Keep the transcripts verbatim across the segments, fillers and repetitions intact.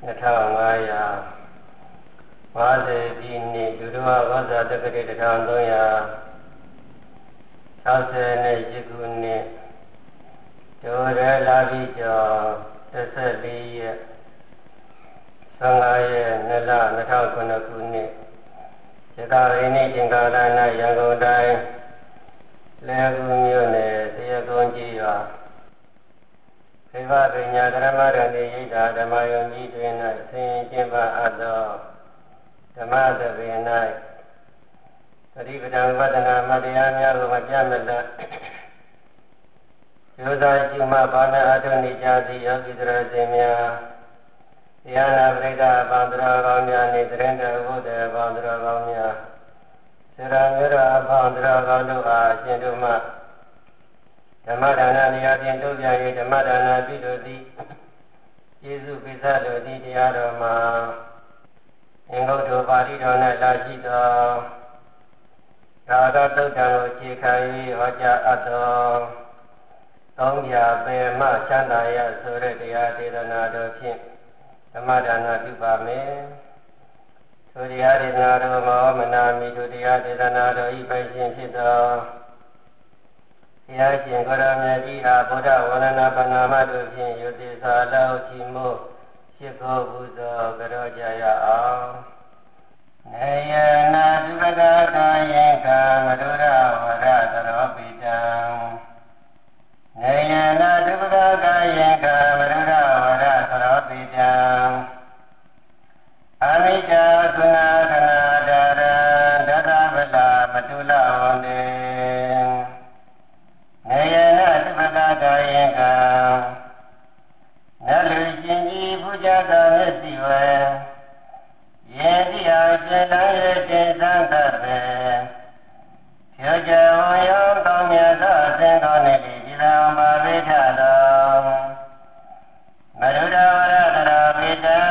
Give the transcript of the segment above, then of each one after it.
ထောင်ငါးရာငါးဆယ်ပြည့်နှစ်ဒုတိယဝဇ္ဇတက္ကရာတစ်ထောင်သုံးရာခြောက်ဆယ်နဲ့ရှစ်ခုနှစ်ဒိုရဲလာပြီးကျော်တစ်ဆက်လေးရက်ဆယ်ငါးရက်နှစ်လနှစ်ထောင်ခုနှစ်ခုနှစ်ဇကာရိနိရှင်ကာလနာရန်ကုန်တိုင်းလဲကူမြို့နယ်တရကုန်းကြီးရွာခေဘပညာဓမ္မရဏိယိတာဓမ္မယုံကြီးတွင်၌ဆင်းကျင်းပအပ်သောဓမ္မသဘင်၌ပရိပဒံဝဒနာမတရားများကိုမပြတ်မလတ်ယောဇာရှိမှဘာနာအထုနေကြသည့်ယောဂီတရစင်များတရားနာပရိသတ်ဘောင်တော်ကောင်းများနှင့်တရင်တော်ဘုဒ္ဓဘောင်တော်ကောင်းများဆရာမျိုးတော်ဘောင်တော်ကောင်းတို့အားရှင်တို့မှဓမ္မဒါနနေရာဖြင့်တို့ပြန်၍ဓမ္မဒါနပြုတို့သည်ကျေးဇူးပိသတို့သည်တရားတော်မှာအင်္ဂုတ္တပါဠိတော်၌လာရှိသောသာသတုတ်တံကိုအခြေခံ၍ဟောကြားအပ်သောသုံးရာပေမချမ်းသာရဆိုတဲ့တရားဒေသနာတော်ဖြင့်ဓမ္မဒါနပြုပါမယ်။ထိုတရားဒေသနာတော်မောမနာမိထိုတရားဒေသနာတော်ဤပိုင်ရှင်ဖြစ်သောဘုရားရှင်ကိုရမြတ်ကြီးအားဗုဒ္ဓဝန္ဒနာပဏာမတို့ဖြင့်ယုတိသာလောက်ချီမို့ရှိခိုးပူဇော်ကြောကြရအောင်။နေယနာသုဘဂကာယေကမဒုရဝရသရောပိတံနေယနာသုဘဂကာယေကမဒုရဝရသရောပိတံအမိတာသုနာခနာဒရံဒသဗလာမတုလဝန္တေနေယနာသုဘဂကာယေကနလူရှင်ကြီးပူဇာတော်မျက်စိဝဲယေတိအောင်ရှင်တော်ရဲ့တင်သံသတ်ပဲဖြောကြဝံရောကောင်းမြတ်သောအစဉ်ကောင်းနေပြီဒီတော်မှာဝိထတော်မရုဒဝရတရောပိတံ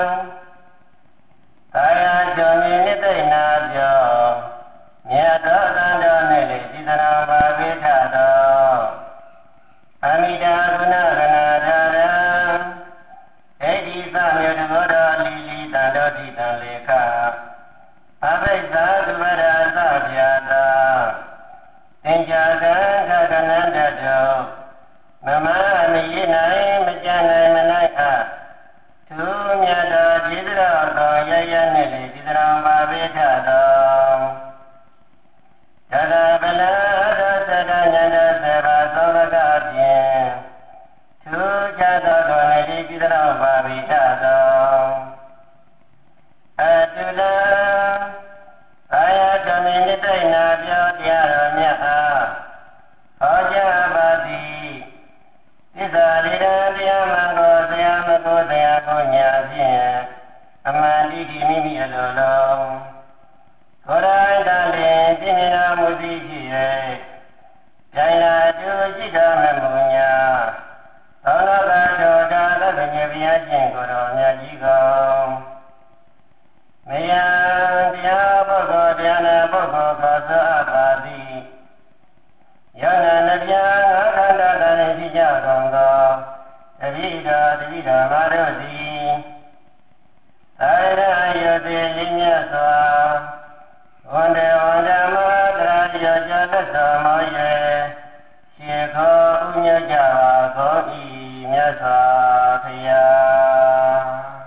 ကာယကျော်မြင်နိသိနာပြောမြတ်သောသံတော်နှင့်လေဒီတော်မှာဝိထတော်အမိတာကုဏကနာထာရံဧတိသမြေတဘောတော်လီလီတန်တော်တိတံလေခအဘိဇ္ဇာသုဘရသဗျာတာသင်္ကြကံခကနန္တတောမမမရနိုင်မကြနိုင်မနိုင်အသူမြတ်တော်จิตတော်တော်ရရနဲ့လေจิตတော်ပါဝိထတော်တတဗလာသတ္တညန္တသေဘာသောဘကဖြင့်သူကြတော်တော်လေจิตတော်ပါဝိထတော်အတုလအာယတမိနိတိနာပြောတရားတော်မြတ်အားဟောကြားပါသည်သစ္စာလေးတန်တရားမှန်ကိုတရားမကိုတရားကိုညာဖြင့်အမှန်တိတိမိမိအလိုလုံးကိုယ်တိုင်တန်လင်ပြည့်နေတော်မူသည်ဖြစ်၍ဉာဏ်လာတူရှိတော်မမူညာသောလကတောတာသဗ္ဗညေဘုရားရှင်ကိုယ်တော်မြတ်ကြီးကောင်မယံတရားပုဂ္ဂိုလ်တရားနာပုဂ္ဂိုလ်ခေါ်ဆိုအပ်ပါသည်ယောနာနဗျာငါခန္ဓာတန်ရှိကြကုန်သောတပိတော်တပိတော်မာတို့သည်သာရယတိရင်းမြတ်စွာဝန္ဒေဝန္ဒမတရာယောကြတတ်တော်မောရေရှေခောဥညွတ်ကြပါသောဤမြတ်စွာဘုရား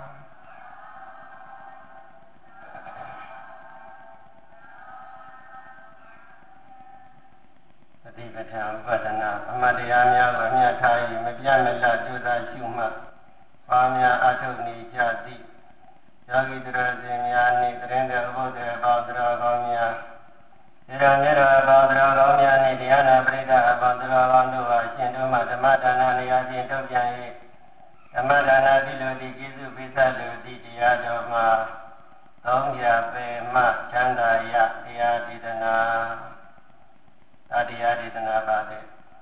သတိပဋ္ဌာန်ဥပဒနာအမတ်တရားများကိုအမြတ်ထား၍မပြတ်မလတ်ကြိုးစားရှုမှတ်ပါများအထုနေကြသည်ယောဂီတရစင်များနှင့်တရင်တော်ဘုဒ္ဓဘောင်တော်ကောင်းများဒီရမြတ်တော်ဘောင်တော်ကောင်းများနှင့်တရားနာပရိသတ်ဘောင်တော်ကောင်းတို့အားရှင်တို့မှဓမ္မဒါနနေရာဖြင့်ထုတ်ပြန်၍ဓမ္မဒါနပြုလို့သည်ကျေးဇူးပိသလို့သည်တရားတော်မှာသုံးရာပေမချမ်းသာရတရားဒေသနာအတရားဒေသနာပါပဲ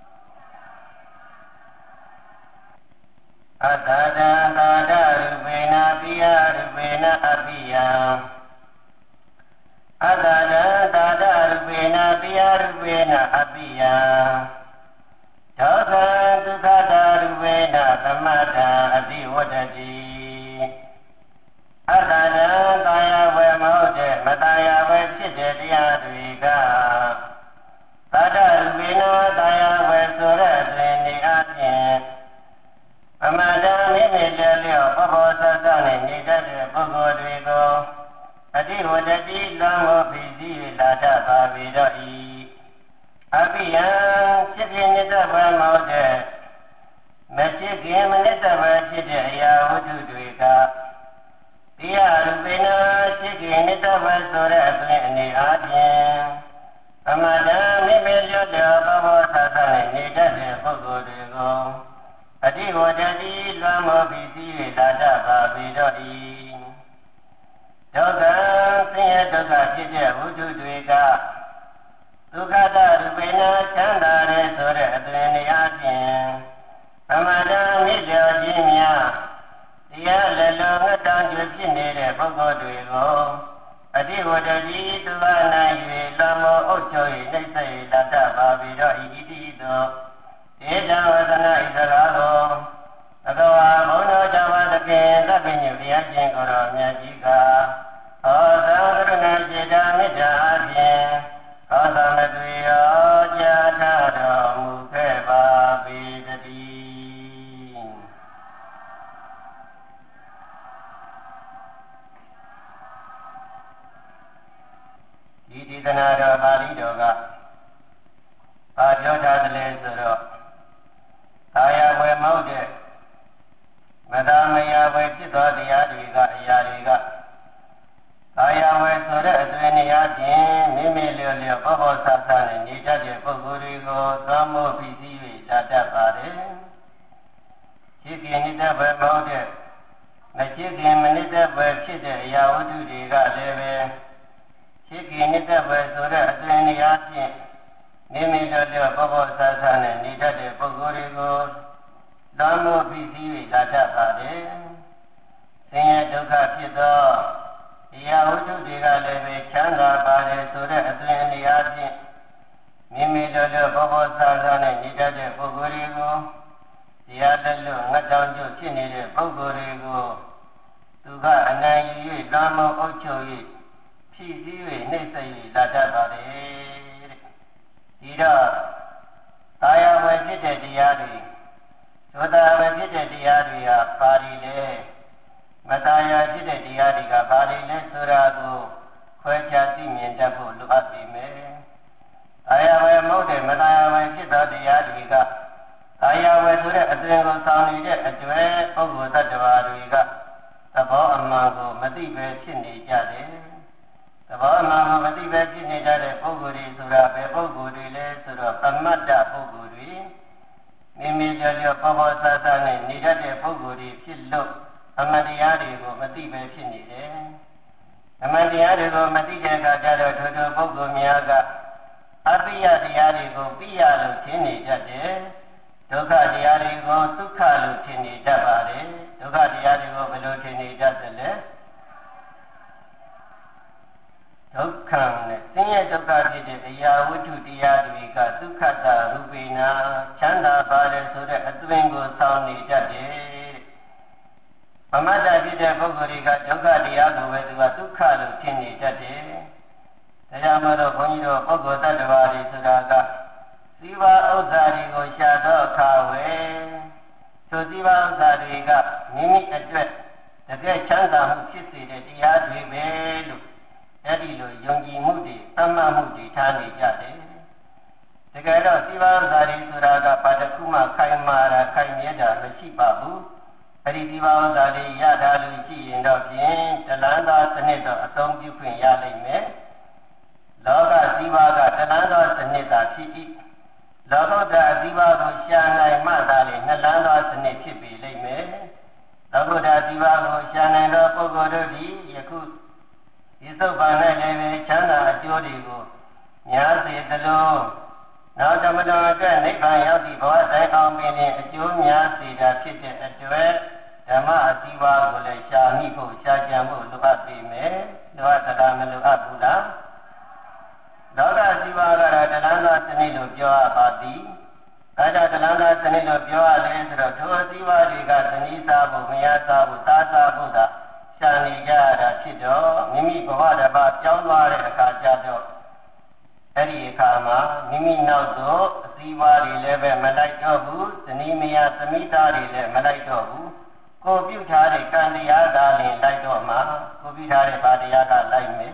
အတ္တတံသာဒရူပေနပိယရူပေနအပိယံအတ္တတံသာဒရူပေနပိယရူပေနအပိယံသောသံဒုက္ခတာရူပေနသမတံအတိဝတ္တတိတော့ပဘောသသနဲ့နေတတ်တဲ့ပုဂ္ဂိုလ်တွေကိုအတိဝတ္တိလွန်မှုဖြစ်စီလာတတ်ပါပေတော့ဤအပိယံဖြစ်ဖြစ်နေတတ်ပါမဟုတ်တဲ့မဖြစ်ခင်မနစ်တပါဖြစ်တဲ့အရာဝတ္ထုတွေကတရားရူပိနာဖြစ်ခင်နစ်တပါဆိုတဲ့အသွင်အနေအားဖြင့်အမတံမိမေရတဲ့ဘဘောသသနဲ့နေတတ်တဲ့ပုဂ္ဂိုလ်တွေကိုအတိဝတ္တိလွန်မှုဖြစ်စီလာတတ်ပါပေတော့ဤဒုက္ခဆင်းရဲဒုက္ခဖြစ်တဲ့ဝတ္ထုတွေကဒုက္ခတရူပိနာချမ်းသာတဲ့ဆိုတဲ့အသွင်အနေအားဖြင့်အမတံမြစ်ကျော်ခြင်းများတရားလည်းလုံးဝတောင်းကျဖြစ်နေတဲ့ပုဂ္ဂိုလ်တွေကိုအတိဝတ္တိသူကနိုင်၍လမ်းမောအုပ်ချုပ်၍နှိမ့်ဆက်၍တတ်တတ်ပါပြီးတော့ဤတိသောဧတံဝသနာဣသရာကိုအကဝါဘုန်းတော်ကြောင့်ပါသဖြင့်သဗ္ဗညုတရားရှင်ကိုယ်တော်မြတ်ကြီးကဟောသံဃရဏစေတမေတ္တာအဖြင့်ဟောသမသွေရောကြားထားတော်မူခဲ့ပါပေတည်းဒီဒေသနာတော်ပါဠိတော်ကဘာပြောထားသလဲဆိုတော့ကာယဝေမဟုတ်တဲ့မသာမယာဝေဖြစ်သောတရားတွေကအရာတွေကကာယဝေဆိုတဲ့အသွင်နေရာချင်းမိမိလျော်လျော်ဘောဘောဆဆနဲ့နေတတ်တဲ့ပုဂ္ဂိုလ်တွေကိုသောမို့ဖြစ်စီ၍လာတတ်ပါတယ်ရှိခင်နိတ္တပဲမဟုတ်တဲ့မရှိခင်မနိတ္တပဲဖြစ်တဲ့အရာဝတ္ထုတွေကလည်းပဲရှိခင်နိတ္တပဲဆိုတဲ့အသွင်နေရာချင်းမိမိလျော်လျော်ဘောဘောဆဆနဲ့နေတတ်တဲ့ပုဂ္ဂိုလ်တွေကိုသောမို့ဖြစ်စီ၍လာတတ်ပါတယ်ဆင်းရဲဒုက္ခဖြစ်သောတရားဝတ္ထုတွေကလည်းပဲချမ်းသာပါတယ်ဆိုတဲ့အသွင်အနေအားဖြင့်မိမိတို့တို့ဘောဘောဆာဆာနဲ့နေတတ်တဲ့ပုဂ္ဂိုလ်တွေကိုတရားလက်လွတ်ငတ်တောင်ကျဖြစ်နေတဲ့ပုဂ္ဂိုလ်တွေကိုသူကအနိုင်ယူ၍လွန်မှုအုပ်ချုပ်၍ဖြည့်ဆည်း၍နှိမ့်ဆက်၍လာတတ်ပါတယ်တဲ့ဒီတော့ကာယဝေဖြစ်တဲ့တရားတွေသောတာဝေဖြစ်တဲ့တရားတွေဟာပါဠိလေမသာယာဖြစ်တဲ့တရားတွေကဘာတွေလဲဆိုတာကိုခွဲခြားသိမြင်တတ်ဖို့လိုအပ်ပေမယ်။အာယဝေမဟုတ်တဲ့မသာယာဝေဖြစ်သောတရားတွေကအာယဝေဆိုတဲ့အသွင်ကိုဆောင်နေတဲ့အကျွဲပုဂ္ဂိုလ်တ attva တွေကသဘောအမှန်ကိုမသိပဲဖြစ်နေကြတယ်။သဘောအမှန်ကိုမသိပဲဖြစ်နေကြတဲ့ပုဂ္ဂိုလ်တွေဆိုတာဘယ်ပုဂ္ဂိုလ်တွေလဲဆိုတော့သမတ္တပုဂ္ဂိုလ်တွေမိမိကြောင့်ကြောင့်ဘောဘောဆဆနဲ့နေတတ်တဲ့ပုဂ္ဂိုလ်တွေဖြစ်လို့အမှန်တရားတွေကိုမသိပဲဖြစ်နေတယ်။အမှန်တရားတွေကိုမသိတဲ့အခါကျတော့ထိုထိုပုဂ္ဂိုလ်များကအပိယတရားတွေကိုပိယလို့ထင်နေတတ်တယ်။ဒုက္ခတရားတွေကိုဒုက္ခလို့ထင်နေတတ်ပါတယ်။ဒုက္ခတရားတွေကိုဘယ်လိုထင်နေတတ်သလဲ။ဒုက္ခနဲ့ဆင်းရဲဒုက္ခဖြစ်တဲ့အရာဝတ္ထုတရားတွေကဒုက္ခတရူပိနာချမ်းသာပါတယ်ဆိုတဲ့အသွင်ကိုဆောင်နေတတ်တယ်။အမတ္တဖြစ်တဲ့ပုဂ္ဂိုလ်တွေကဒုက္ခတရားကိုပဲသူကဒုက္ခလို့ထင်နေတတ်တယ်။ဒါကြောင့်မို့လို့ဘုန်းကြီးတို့ပုဂ္ဂိုလ်တ attva တွေဆိုတာကသီဝဥစ္စာတွေကိုရှာတော့အခါဝယ်ဆိုသီဝဥစ္စာတွေကမိမိအတွက်တကယ်ချမ်းသာမှုဖြစ်စေတဲ့တရားတွေပဲလို့အဲ့ဒီလိုယုံကြည်မှုတွေသတ်မှတ်မှုတွေထားနေကြတယ်။တကယ်တော့သီဝဥစ္စာတွေဆိုတာကဘာတစ်ခုမှခိုင်မာတာခိုင်မြဲတာမရှိပါဘူး။အဲ့ဒီသီဝဥစ္စာတွေရတာလို့ရှိရင်တော့ဖြင့်တလန်းသောစနစ်တော့အသုံးပြုခွင့်ရလိမ့်မယ်။လောကသီဝကတလန်းသောစနစ်သာဖြစ်၏။လောကုတ္တရာသီဝကိုရှာနိုင်မှသာလေနှလန်းသောစနစ်ဖြစ်ပြီလိမ့်မယ်။လောကုတ္တရာသီဝကိုရှာနိုင်သောပုဂ္ဂိုလ်တို့သည်ယခုဒီသုတ်ပါနဲ့လည်းပဲချမ်းသာအကျိုးတွေကိုများစေသလိုနောက်ဓမ္မတော်အတွက်နိဗ္ဗာန်ရောက်သည့်ဘဝတိုင်အောင်ပင်အကျိုးများစေတာဖြစ်တဲ့အတွက်ဓမ္မအသီးပါးကိုလည်းရှာမိဖို့ရှာကြံဖို့လိုအပ်ပေမယ်။လိုအပ်သလားမလိုအပ်ဘူးလား။လောကအသီးပါးကတော့တဏှာသောစနစ်လို့ပြောရပါသည်။အဲဒါတဏှာသောစနစ်လို့ပြောရလဲဆိုတော့ထိုအသီးပါးတွေကသနီးစားဖို့မရစားဖို့စားစားဖို့သာရှာနေကြရတာဖြစ်တော့မိမိဘဝတစ်ပါးပြောင်းသွားတဲ့အခါကျတော့အဲ့ဒီအခါမှာမိမိနောက်သို့အသီးပါးတွေလည်းပဲမလိုက်တော့ဘူးဇနီးမယားသမိသားတွေလည်းမလိုက်တော့ဘူးကိုပြုထားတဲ့ကံတရားသာလင်လိုက်တော့မှကိုပြုထားတဲ့ဗာတရားကလိုက်မယ်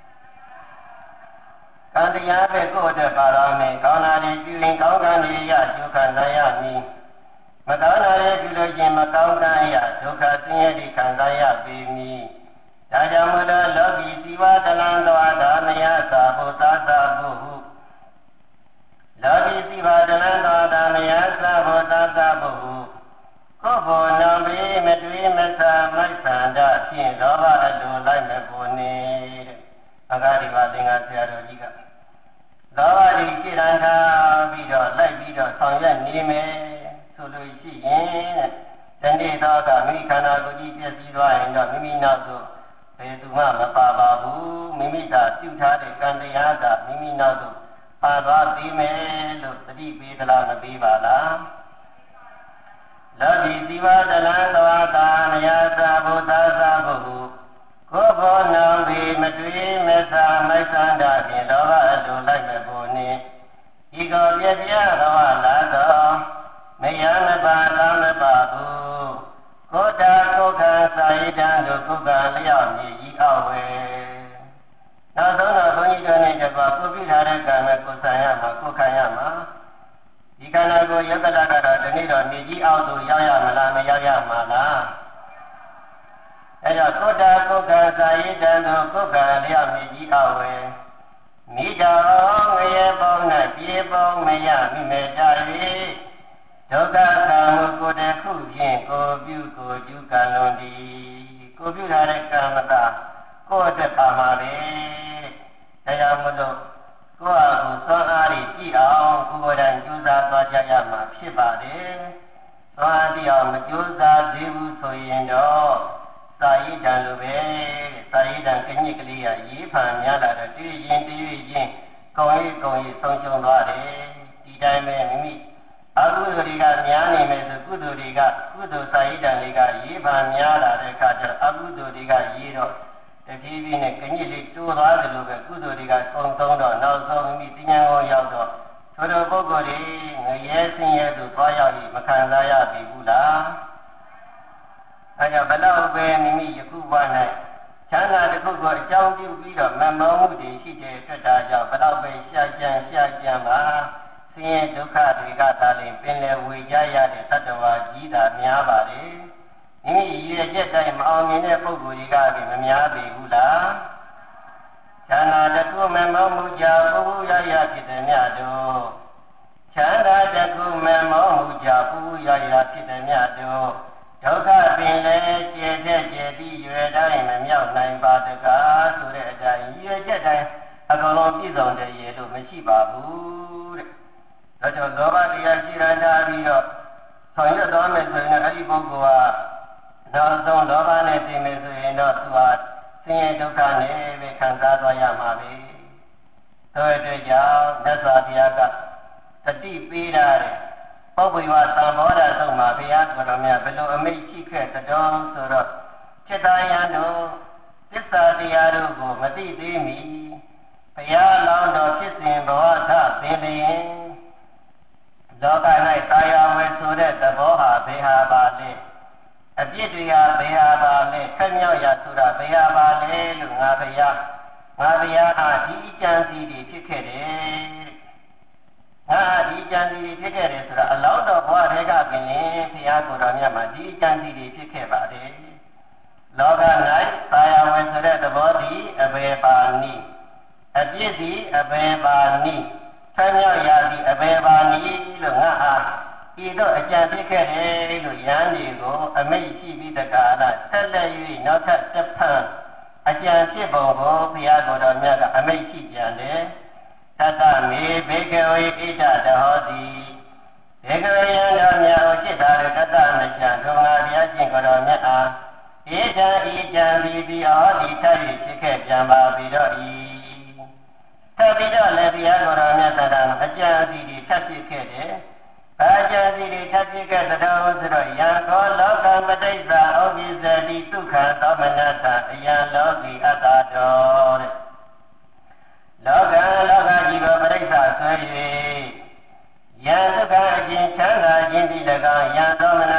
ကံတရားပဲကိုယ့်အတွက်ပါရမီကောင်းတာတွေပြုရင်ကောင်းကံတွေရကျိုးခံစားရမည်မကောင်းတာတွေပြုလို့ရင်မကောင်းကံရဒုက္ခဆင်းရဲတွေခံစားရပေမည်ဒါကြောင့်မို့လို့လောကီဇီဝတလံသောဒါနယသာဘုသာသာဘုဟုလောကီဇီဝတလံသောဒါနယသာဘုသာသာဘုဟုကိုယ်ဘောနံပေမတွေ့မဆာမိုက်ဆန္ဒဖြင့်လောဘအလိုလိုက်မပေါ်နေတဲ့အဂါဒီပါသင်္ဃဆရာတော်ကြီးကလောဘကြီးကြည်ရန်ထားပြီးတော့လိုက်ပြီးတော့ဆောင်ရွက်နေမယ်ဆိုလို့ရှိရင်တဲ့ဒီနေ့တော့ကမိခန္ဓာကိုယ်ကြီးပြည့်စည်သွားရင်တော့မိမိနောက်သို့ဘယ်သူမှမပါပါဘူးမိမိကပြုထားတဲ့ကံတရားကမိမိနောက်သို့ပါသွားပြီးမယ်လို့သတိပေးသလားမပေးပါလားလောကီဇီဝတလံသောတာနယသာဘုသာသာဘုဟုကိုယ်ဘောနံပေမတွေ့မဆာမိုက်ဆန္ဒဖြင့်လောဘအလိုလိုက်မပေါ်နေဤကောပြည့်ပြည့်သောလာသောမယမပါလာမပါဘူးကိုတာကိုခံစာရိတံတို့ကုက္ကလျောက်မြေကြီးအောက်ဝဲနောက်ဆုံးတော့ဘုန်းကြီးတို့နဲ့တကွာကိုပြထားတဲ့ကံနဲ့ကိုဆိုင်ရမှာကိုခံရမှာဒီခန္ဓာကိုယ်ယတ္တလကတော့ဒီနေ့တော့မြေကြီးအောက်သို့ရောက်ရမလားမရောက်ရမှာလားအဲဒါကိုတာကိုခံစာရိတံတို့ကုက္ကလျောက်မြေကြီးအောက်ဝဲမိတော်ငရေပေါင်း၌ပြေပေါင်းမရမိမေတ္တာ၍ဒုက္ခခံမှုကိုယ်တခုဖြင့်ကိုပြုကိုကျူးကံလွန်သည်ကိုပြုထားတဲ့ကံမသာကိုယ့်အတွက်ပါမှာပဲဒါကြောင့်မလို့ကိုယ့်အကူသောအားဖြင့်ကြည့်အောင်ကိုယ်တိုင်ကြိုးစားသွားကြရမှာဖြစ်ပါတယ်သောအားဖြင့်အောင်မကြိုးစားသေးဘူးဆိုရင်တော့သာယိတံလိုပဲသာယိတံကညစ်ကလေးရရေးဖန်များလာတော့တွေ့ရင်တွေ့ရင်ကောင်းရေးကောင်းရေးဆုံးရှုံးသွားတယ်ဒီတိုင်းပဲမိမိအကုသိုလ်တွေကများနေမယ်ဆိုကုသိုလ်တွေကကုသိုလ်စာရိတ္တတွေကရေးပါများလာတဲ့အခါကျတော့အကုသိုလ်တွေကရေးတော့တဖြည်းဖြည်းနဲ့ကညစ်လေးတိုးသွားသလိုပဲကုသိုလ်တွေကသုံးသုံးတော့နောက်ဆုံးမိပညာကိုရောက်တော့ထိုလိုပုဂ္ဂိုလ်တွေငရဲဆင်းရဲသူသွားရောက်ပြီးမခံစားရပြီဘူးလားအဲကြောင့်ဘလောက်ပဲမိမိယခုဘဝ၌ချမ်းသာတစ်ခုကိုအကြောင်းပြုပြီးတော့မမောမှုတွေရှိတဲ့အတွက်ဒါကြောင့်ဘလောက်ပဲရှားကြံရှားကြံပါဆင်းရဲဒုက္ခတွေကသာလျှင်ပင်လယ်ဝေကြရတဲ့သတ္တဝါကြီးတာများပါတယ်မိမိရည်ရက်တိုင်းမအောင်မြင်တဲ့ပုဂ္ဂိုလ်တွေကလည်းမများပေဘူးလားချမ်းသာတစ်ခုမမောမှုကြောင့်ဘုရားရဖြစ်တဲ့မြတ်တို့ချမ်းသာတစ်ခုမမောမှုကြောင့်ဘုရားရဖြစ်တဲ့မြတ်တို့ဒုက္ခပင်လည်းကျေတဲ့ကျေပြီးရွယ်တိုင်းမမြောက်နိုင်ပါတကားဆိုတဲ့အတိုင်းရည်ရက်တိုင်းအကုန်လုံးပြည့်စုံတဲ့ရေလို့မရှိပါဘူးတဲ့ဒါကြောင့်လောဘတရားရှိရတာပြီးတော့ဆောင်ရွက်တော်မယ်ဆိုရင်အဲ့ဒီပုဂ္ဂိုလ်ကနောက်ဆုံးလောဘနဲ့ပြင်မယ်ဆိုရင်တော့သူဟာဆင်းရဲဒုက္ခနဲ့ပဲခံစားသွားရမှာပဲဆိုတဲ့အတွက်ကြောင့်မြတ်စွာဘုရားကတတိပေးတာတဲ့ပုပ္ပိဝသံဘောဓဆုံးမှာဘုရားတော်မြတ်ဘယ်လိုအမိတ်ရှိခဲ့တဲ့တော်ဆိုတော့จิตตယံတို့သစ္စာတရားတို့ကိုမသိသေးမီဘုရားလောင်းတော်ဖြစ်စဉ်ဘဝထသင်လျင်လောက၌တာယာဝယ်ဆိုတဲ့သဘောဟာဘေဟာပါလေအပြစ်တွေကဘေဟာပါလေခက်မြောက်ရဆိုတာဘေဟာပါလေလို့ငါဘုရားငါဘုရားဟာဒီအကျံစီတွေဖြစ်ခဲ့တယ်ဟာဒီအကျံစီတွေဖြစ်ခဲ့တယ်ဆိုတာအလောင်းတော်ဘဝတည်းကပင်ဘုရားကိုယ်တော်မြတ်မှာဒီအကျံစီတွေဖြစ်ခဲ့ပါတယ်လောက၌တာယာဝယ်ဆိုတဲ့သဘောဒီအဘေပါနိအပြစ်ဒီအဘေပါနိဆံမြောက်ရာဒီအဘေပါနိလို့ငါအားဤသို့အကြံဖြစ်ခဲ့တယ်လို့ယန္ဒီကိုအမိတ်ရှိပြီးတကားလားဆက်လက်၍နောက်ထပ်တစ်ဖန်အကြံဖြစ်ပုံကိုဘုရားကိုယ်တော်မြတ်ကအမိတ်ရှိပြန်တယ်သတ္တမေဘေကဝေဣဒတဟောတိဘေကဝေယံတော်မြတ်ကိုจิตတာတတ္တမချံဒုံငါဘုရားရှင်ကိုယ်တော်မြတ်အားဣဒံဣဒံဘီဘီဟောတိထပ်၍ဖြစ်ခဲ့ပြန်ပါပြီတော့ဤထပ်ပြီးတော့လည်းဘုရားကိုယ်တော်မြတ်ကအကြံစီတွေထပ်ဖြစ်ခဲ့တယ်ဘာကြံစီတွေထပ်ဖြစ်ခဲ့တဲ့တော်ဆိုတော့ယံခောလောကပဋိစ္ဆာဩဝိဇ္ဇတိဒုက္ခသောမနတအယံလောကီအတ္တတော်တဲ့လောကလောကကြီးကိုပဋိစ္ဆာဆွဲ၍ယံဒုက္ခအကျဉ်းချမ်းသာခြင်းဒီ၎င်းယံသောမနတအကျဉ်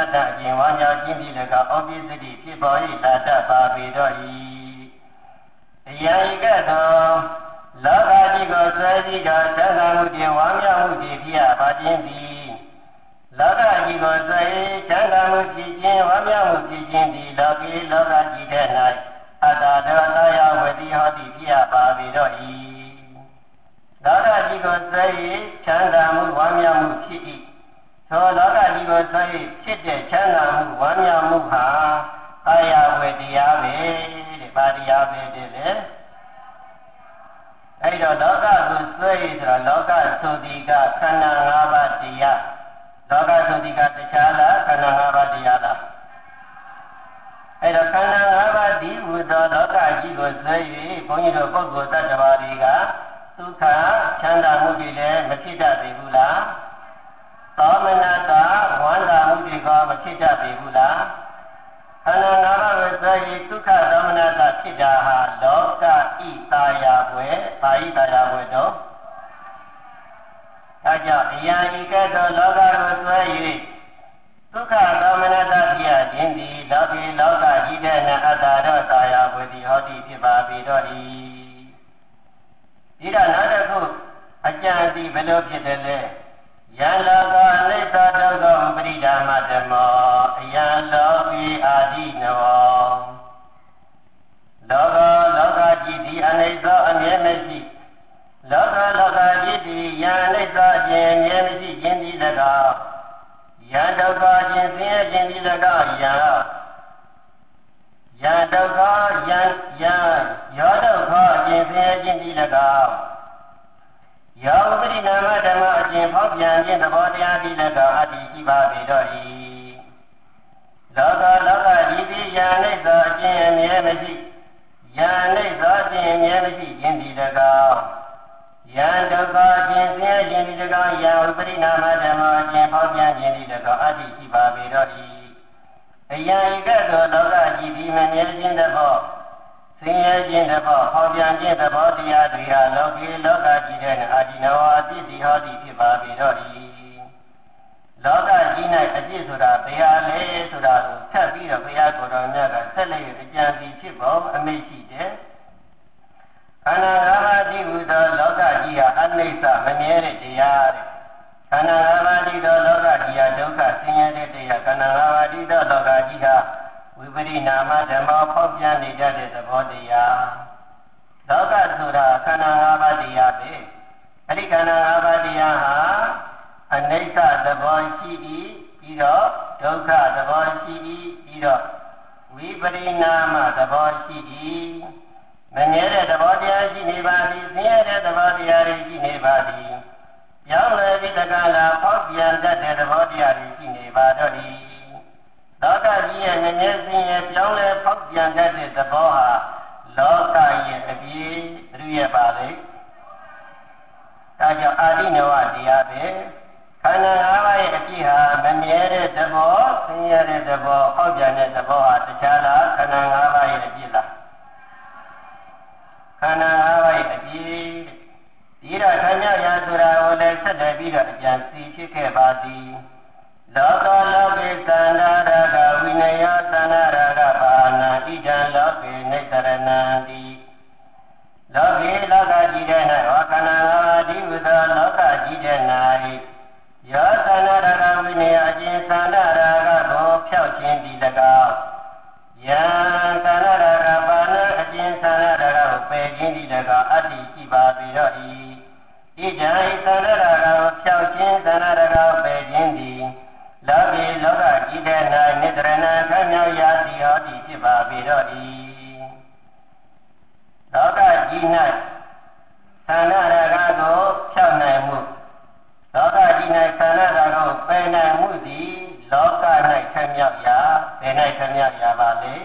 ခြင်းဝါမြောက်ခြင်းဒီ၎င်းဩပိစတိဖြစ်ပေါ်၏လာတတ်ပါပေတော့၏အယံဤကဲ့သို့လောကကြီးကိုဆွဲပြီးတော့သံဃာမှုဖြင့်ဝါမြောက်မှုဖြစ်ရပါခြင်းသည်လောကကြီးကိုဆွဲသံဃာမှုဖြစ်ခြင်းဝါမြောက်မှုဖြစ်ခြင်းသည်လောကီလောကကြီးထဲ၌အတ္တတော်သာယဝတိဟောတိဖြစ်ရပါပေတော့၏လောကကြီးကိုဆွဲချမ်းသာမှုဝါမြောက်မှုဖြစ်၏သောလောကကြီးကိုဆွဲဖြစ်တဲ့ချမ်းသာမှုဝါမြောက်မှုဟာအာယဝေတရားပဲတဲ့ပါတရားပဲတဲ့လေအဲဒီတော့လောကကိုဆွဲဆိုတာလောကသုတိကခန္ဓာ၅ပါးတရားလောကသုတိကတခြားလားခန္ဓာ၅ပါးတရားလားအဲဒါခန္ဓာ၅ပါးဒီဟူသောလောကကြီးကိုဆွဲ၍ဘုန်းကြီးတို့ပုဂ္ဂိုလ်တ attva တွေကဒုက္ခချမ်းသာမှုတွေလည်းမဖြစ်တတ်သေးဘူးလားသောမနတာဝန္တာမှုတွေကမဖြစ်တတ်သေးဘူးလားခန္ဓာ၅ပါးကိုဆွဲ၍ဒုက္ခသောမနတာဖြစ်တာဟာလောကဤတာယာွယ်ပါဠိတာယာွယ်တော့ဒါကြောင့်အယံဤကဲ့သို့လောကကိုဆွဲ၍ဒုက္ခသောမနတာဖြစ်ရခြင်းသည်လောကီလောကကြီးတဲ့၌အတ္တတော်တာယာဝေတိဟောတိဖြစ်ပါပေတော့၏ဒီတော့နောက်တစ်ခုအကျဉ်းစီဘယ်လိုဖြစ်တယ်လဲယံလောကအနိစ္စဒုက္ခပရိဒါမဓမ္မောအယံလောကီအာဒိနဝောလောကလောကကြီးသည်အနိစ္စအမြဲမရှိလောကလောကကြီးသည်ယံအနိစ္စခြင်းအမြဲမရှိခြင်းသည်၎င်းယံဒုက္ခခြင်းဆင်းရဲခြင်းသည်၎င်းယံယံဒုက္ခယံယံယောဒုက္ခခြင်းဆင်းရဲခြင်းသည်၎င်းယောပရိနာမဓမ္မအခြင်းဖောက်ပြန်ခြင်းသဘောတရားသည်၎င်းအတ္တိရှိပါပေတော့၏လောကလောကကြီးသည်ယံအနိစ္စအခြင်းအမြဲမရှိယံအနိစ္စအခြင်းအမြဲမရှိခြင်းသည်၎င်းယံဒုက္ခခြင်းဆင်းရဲခြင်းသည်၎င်းယံဥပရိနာမဓမ္မအခြင်းဖောက်ပြန်ခြင်းသည်၎င်းအတ္တိရှိပါပေတော့၏အယံဤကဲ့သို့လောကကြီးသည်မမြဲခြင်းသဘောဆင်းရဲခြင်းသဘောဖောက်ပြန်ခြင်းသဘောတရားတွေဟာလောကီလောကကြီးတဲ့အာဒီနဝအတိတိဟောတိဖြစ်ပါပေတော့၏လောကကြီး၌အပြစ်ဆိုတာဘယ်ဟာလဲဆိုတာကိုထပ်ပြီးတော့ဘုရားကိုယ်တော်မြတ်ကဆက်လက်အကြံစီဖြစ်ပေါ်အမိန့်ရှိတယ်ခန္ဓာ၅ပါးဒီဟူသောလောကကြီးဟာအနိစ္စမမြဲတဲ့တရားတဲ့ခန္ဓာ၅ပါးဒီသောလောကကြီးဟာဒုက္ခဆင်းရဲတဲ့တရားခန္ဓာ၅ပါးဒီသောလောကကြီးဟာဝိပရိနာမဓမ္မဖောက်ပြန်နေကြတဲ့သဘောတရားလောကဆိုတာခန္ဓာ၅ပါးတရားပဲအဲ့ဒီခန္ဓာ၅ပါးတရားဟာအနိစ္စသဘောရှိ၏ပြီးတော့ဒုက္ခသဘောရှိ၏ပြီးတော့ဝိပရိနာမသဘောရှိ၏မမြဲတဲ့သဘောတရားရှိနေပါသည်ဆင်းရဲတဲ့သဘောတရားတွေရှိနေပါသည်ပြောင်းလဲပြီးတက္ကလာဖောက်ပြန်တတ်တဲ့သဘောတရားတွေရှိနေပါတော့သည်လောကကြီးရဲ့မြဲဆင်းရဲပြောင်းလဲဖောက်ပြန်တတ်တဲ့သဘောဟာလောကရဲ့အပြည့်သူရဲ့ပါလေဒါကြောင့်အာရိနဝတရားပဲခန္ဓာ၅ပါးရဲ့အပြည့်ဟာမမြဲတဲ့သဘောဆင်းရဲတဲ့သဘောဖောက်ပြန်တဲ့သဘောဟာတခြားလားခန္ဓာ၅ပါးရဲ့အပြည့်လားခန္ဓာ၅ပါးရဲ့အပြည့်ဒီတော့ခန္ဓာရာဆိုတာကိုလည်းဆက်လက်ပြီးတော့ပြန်စီဖြစ်ခဲ့ပါသည်လောကလောကေသန္တာရကဝိနယသန္တာရကပါဏာဣဒံလောကေနိစ္စရဏံတိလောကေလောကကြီးတဲ့၌ဝခန္ဓာ၅ပါးဒီဝိသောလောကကြီးတဲ့၌ယောသန္တာရကဝိနယအခြင်းသန္တာရကကိုဖြောက်ခြင်းဒီ၎င်းယံသန္တာရကပါဏာအခြင်းသန္တာရကကိုပယ်ခြင်းဒီ၎င်းအတ္တိရှိပါပေတော့၏ဣဒံဤသန္တာရကကိုဖြောက်ခြင်းသန္တာရကကိုပယ်ခြင်းသည်လောကီလောကကြီးတဲ့၌နိတရဏခမ်းမြောက်ရာတိဟောတိဖြစ်ပါပေတော့၏လောကကြီး၌သန္တာရကကိုဖြောက်နိုင်မှုလောကကြီး၌သန္တာရကကိုပယ်နိုင်မှုသည်လောက၌ခမ်းမြောက်ရာဘယ်၌ခမ်းမြောက်ရာပါလေ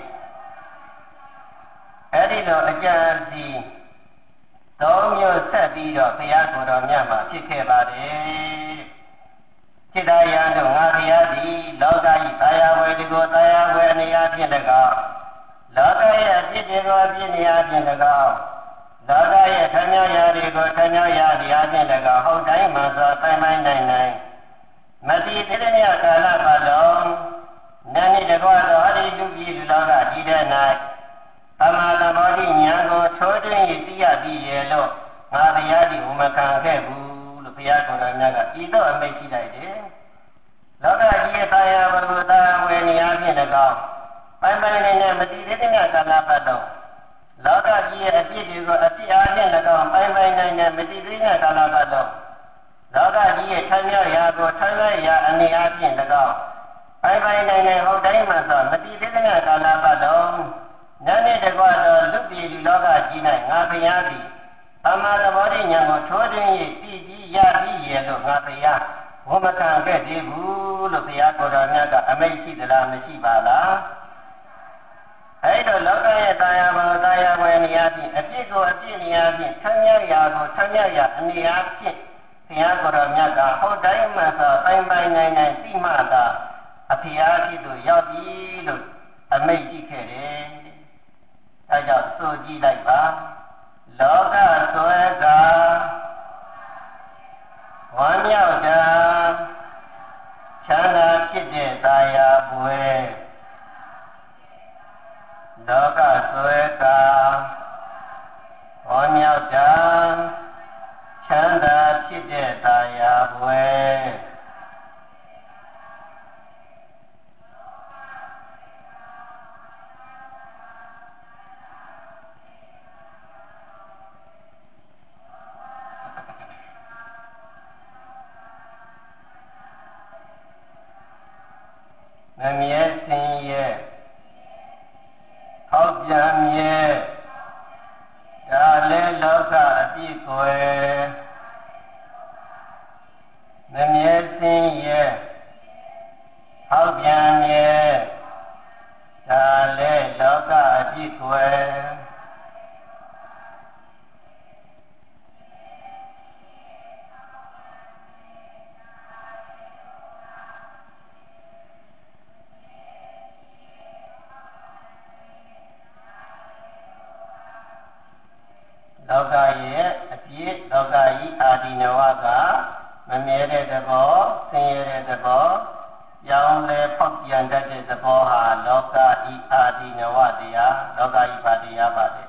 အဲ့ဒီလိုအကြံစီသုံးမျိုးဆက်ပြီးတော့ဘုရားကိုယ်တော်မြတ်မှာဖြစ်ခဲ့ပါတယ်จิตายานတို့ငါဘုရားသည်လောကဤသာယာဝေဒီကိုသာယာဝေနေရာဖြင့်၎င်းလောကရဲ့အဖြစ်တွေကိုအဖြစ်နေရာဖြင့်၎င်းလောကရဲ့ထမြောက်ရာတွေကိုထမြောက်ရာဒီအဖြစ်၎င်းဟုတ်တိုင်းမှသောတိုင်ပိုင်းနိုင်နိုင်မတိတိရမြကာလပတ်လုံးနာနိတကောသောအရိတုပြည်လူလောကဒီတဲ့၌သမာသဘောတိဉာဏ်ကိုထိုးတွင်း၍သိရပြီးရဲ့လို့ငါတရားဒီဝမခံခဲ့ဘူးလို့ဘုရားကိုယ်တော်မြတ်ကဤသို့အမိန့်ရှိလိုက်တယ်လောကကြီးရဲ့တရားဘုရားသာဝေနေအားဖြင့်၎င်းပိုင်ပိုင်နေနဲ့မတည်သေးတဲ့ကာလပတ်တော့လောကကြီးရဲ့အပြစ်တွေကိုအပြစ်အားဖြင့်၎င်းပိုင်ပိုင်နိုင်နဲ့မတည်သေးတဲ့ကာလပတ်တော့လောကကြီးရဲ့ထမ်းမြောက်ရာကိုထမ်းရွက်ရာအနေအားဖြင့်၎င်းပိုင်ပိုင်နိုင်နဲ့ဟုတ်တိုင်းမှာဆိုမတည်သေးတဲ့ကာလပတ်တော့နာနဲ့တကွသောလူပြည်လူလောကကြီး၌ငါဘုရားသည်အမှားသဘောတည်းဉာဏ်ကိုထိုးတွင်း၍သိပြီးရပြီးရဲ့လို့ငါဘုရားဝမခံခဲ့သေးဘူးလို့ဘုရားကိုယ်တော်မြတ်ကအမိန့်ရှိသလားမရှိပါလားအဲ့တော့လောကရဲ့တရားဘောတရားဝယ်နေရာဖြင့်အပြစ်ကိုအပြစ်နေရာဖြင့်ဆန်းရရာကိုဆန်းရရာအနေအားဖြင့်ဘုရားကိုယ်တော်မြတ်ကဟုတ်တိုင်းမှဆိုပိုင်ပိုင်နိုင်နိုင်သိမှသာအဖျားရှိသူရောက်ပြီလို့အမိန့်ရှိခဲ့တယ်အဲကြောင့်ဆိုကြည့်လိုက်ပါလောကဆွဲကဝမ်းမြောက်တာချမ်းသာဖြစ်တဲ့သာယာပွေလောကဆွဲကဝမ်းမြောက်တာချမ်းသာဖြစ်တဲ့သာယာပွေမမြဲစင်ရဲ့ဟောက်ပြန်မြဲဒါလည်းလောကအပြည့်ကိုယ်မမြဲစင်ရဲ့ဟောက်ပြန်မြဲဒါလည်းလောကအပြည့်ကိုယ်လောကရဲ့အပြည့်လောကကြီးအာဒီနဝကမမြဲတဲ့သဘောဆင်းရဲတဲ့သဘောရောင်းလဲဖောက်ပြန်တတ်တဲ့သဘောဟာလောကကြီးအာဒီနဝတရားလောကကြီးပါတရားပါတယ်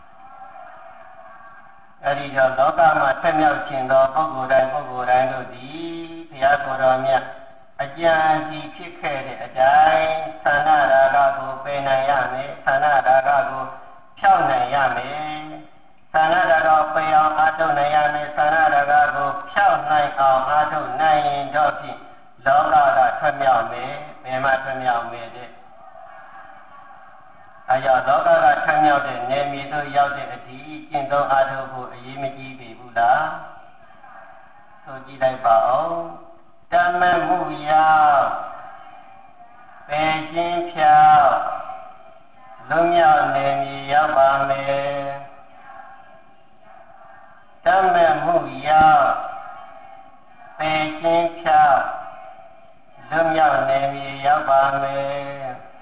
အဲဒီတော့လောကမှာဆက်မြောက်ခြင်းသောပုဂ္ဂိုလ်တိုင်းပုဂ္ဂိုလ်တိုင်းတို့သည်ဘုရားကိုယ်တော်မြတ်အကြံစီဖြစ်ခဲ့တဲ့အတိုင်းသန္နရာဂကိုပယ်နိုင်ရမယ်သန္နရာဂကိုဖြောက်နိုင်ရမယ်သန္နရာဂပယ်အောင်အားထုတ်နိုင်ရမယ်သန္နရာဂကိုဖြောက်နိုင်အောင်အားထုတ်နိုင်ရင်တော့ဖြင့်လောကကထွက်မြောက်မယ်ဘယ်မှာထွက်မြောက်မယ်တဲ့အဲကြောင့်လောကကထွက်မြောက်တဲ့နေမည်သို့ရောက်တဲ့အထိကျင့်သုံးအားထုတ်ဖို့အရေးမကြီးပြီဘူးလားဆိုကြည့်လိုက်ပါဦးတမတ်မှုရောက်ပယ်ခြင်းဖြောက်လုံမြောက်နေမည်ရောက်ပါမယ်တမတ်မှုရောက်ပယ်ခြင်းဖြောက်လုံမြောက်နေမည်ရောက်ပါမယ်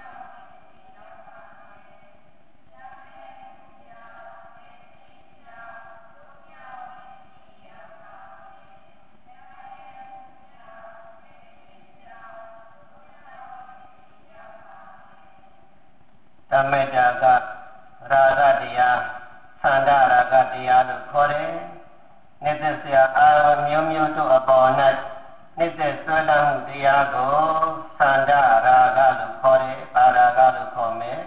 တမေတ္တာကရာဂတရားသန္တာရာဂတရားလို့ခေါ်တယ်။နိစ္စဆရာအာရုံမျိုးမျိုးတို့အပေါ်၌နိစ္စဆွဲလန်းမှုတရားကိုသန္တာရာဂလို့ခေါ်တယ်။ပါရာဂလို့ခေါ်မယ်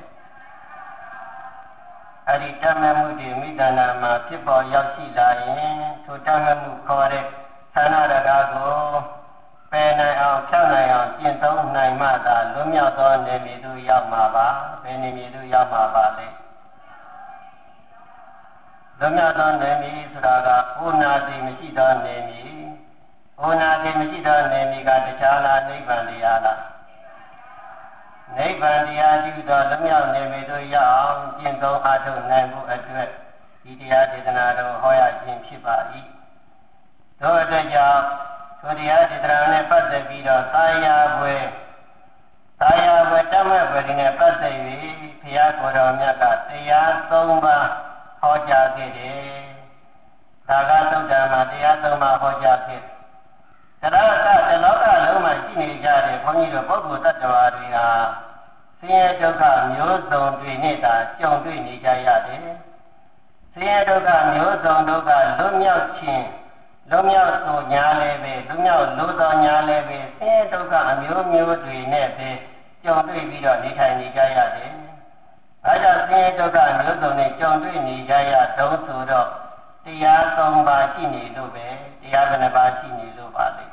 ။အဲဒီတမမှုတွေမိဒနာမှာဖြစ်ပေါ်ရောက်ရှိလာရင်ထိုတမမှုခေါ်တဲ့သန္တာရာဂကိုပယ်နိုင်အောင်ဖြောက်နိုင်အောင်ကျင့်သုံးနိုင်မှသာလွတ်မြောက်သောနေမည်သို့ရောက်မှာပါဘယ်နေမည်သို့ရောက်မှာပါလဲလွတ်မြောက်သောနေမည်ဆိုတာကဥနာတိမရှိသောနေမည်ဥနာတိမရှိသောနေမည်ကတခြားလားနိဗ္ဗာန်တရားလားနိဗ္ဗာန်တရားရှိသောလွတ်မြောက်နေမည်သို့ရောက်အောင်ကျင့်သုံးအားထုတ်နိုင်မှုအတွက်ဒီတရားဒေသနာတော်ဟောရခြင်းဖြစ်ပါ၏သောအတွက်ကြောင့်ထိုတရားဒေသနာနဲ့ပတ်သက်ပြီးတော့သာယာဘွယ်သာယာဘွယ်တမတ်ဘွယ်နဲ့ပတ်သက်၍ဘုရားကိုယ်တော်မြတ်ကတရားသုံးပါးဟောကြားခဲ့တယ်။သာဂသုတ္တမှာတရားသုံးပါးဟောကြားခဲ့။သရကတလောကလုံးမှာရှိနေကြတဲ့ဘုန်းကြီးတို့ပုဂ္ဂိုလ်တ attva တွေဟာဆင်းရဲဒုက္ခမျိုးစုံတွေနဲ့သာကြုံတွေ့နေကြရတယ်ဆင်းရဲဒုက္ခမျိုးစုံတို့ကလွတ်မြောက်ခြင်းလွတ်မြောက်ဆိုညာလည်းပဲလွတ်မြောက်လို့တော်ညာလည်းပဲဆင်းရဲဒုက္ခအမျိုးမျိုးတွေနဲ့ပဲကြုံတွေ့ပြီးတော့နေထိုင်နေကြရတယ်အဲဒါဆင်းရဲဒုက္ခမျိုးစုံနဲ့ကြုံတွေ့နေကြရတော့ဆိုတော့တရားသုံးပါးရှိနေလို့ပဲတရားဘယ်နှပါးရှိနေလို့ပါလဲ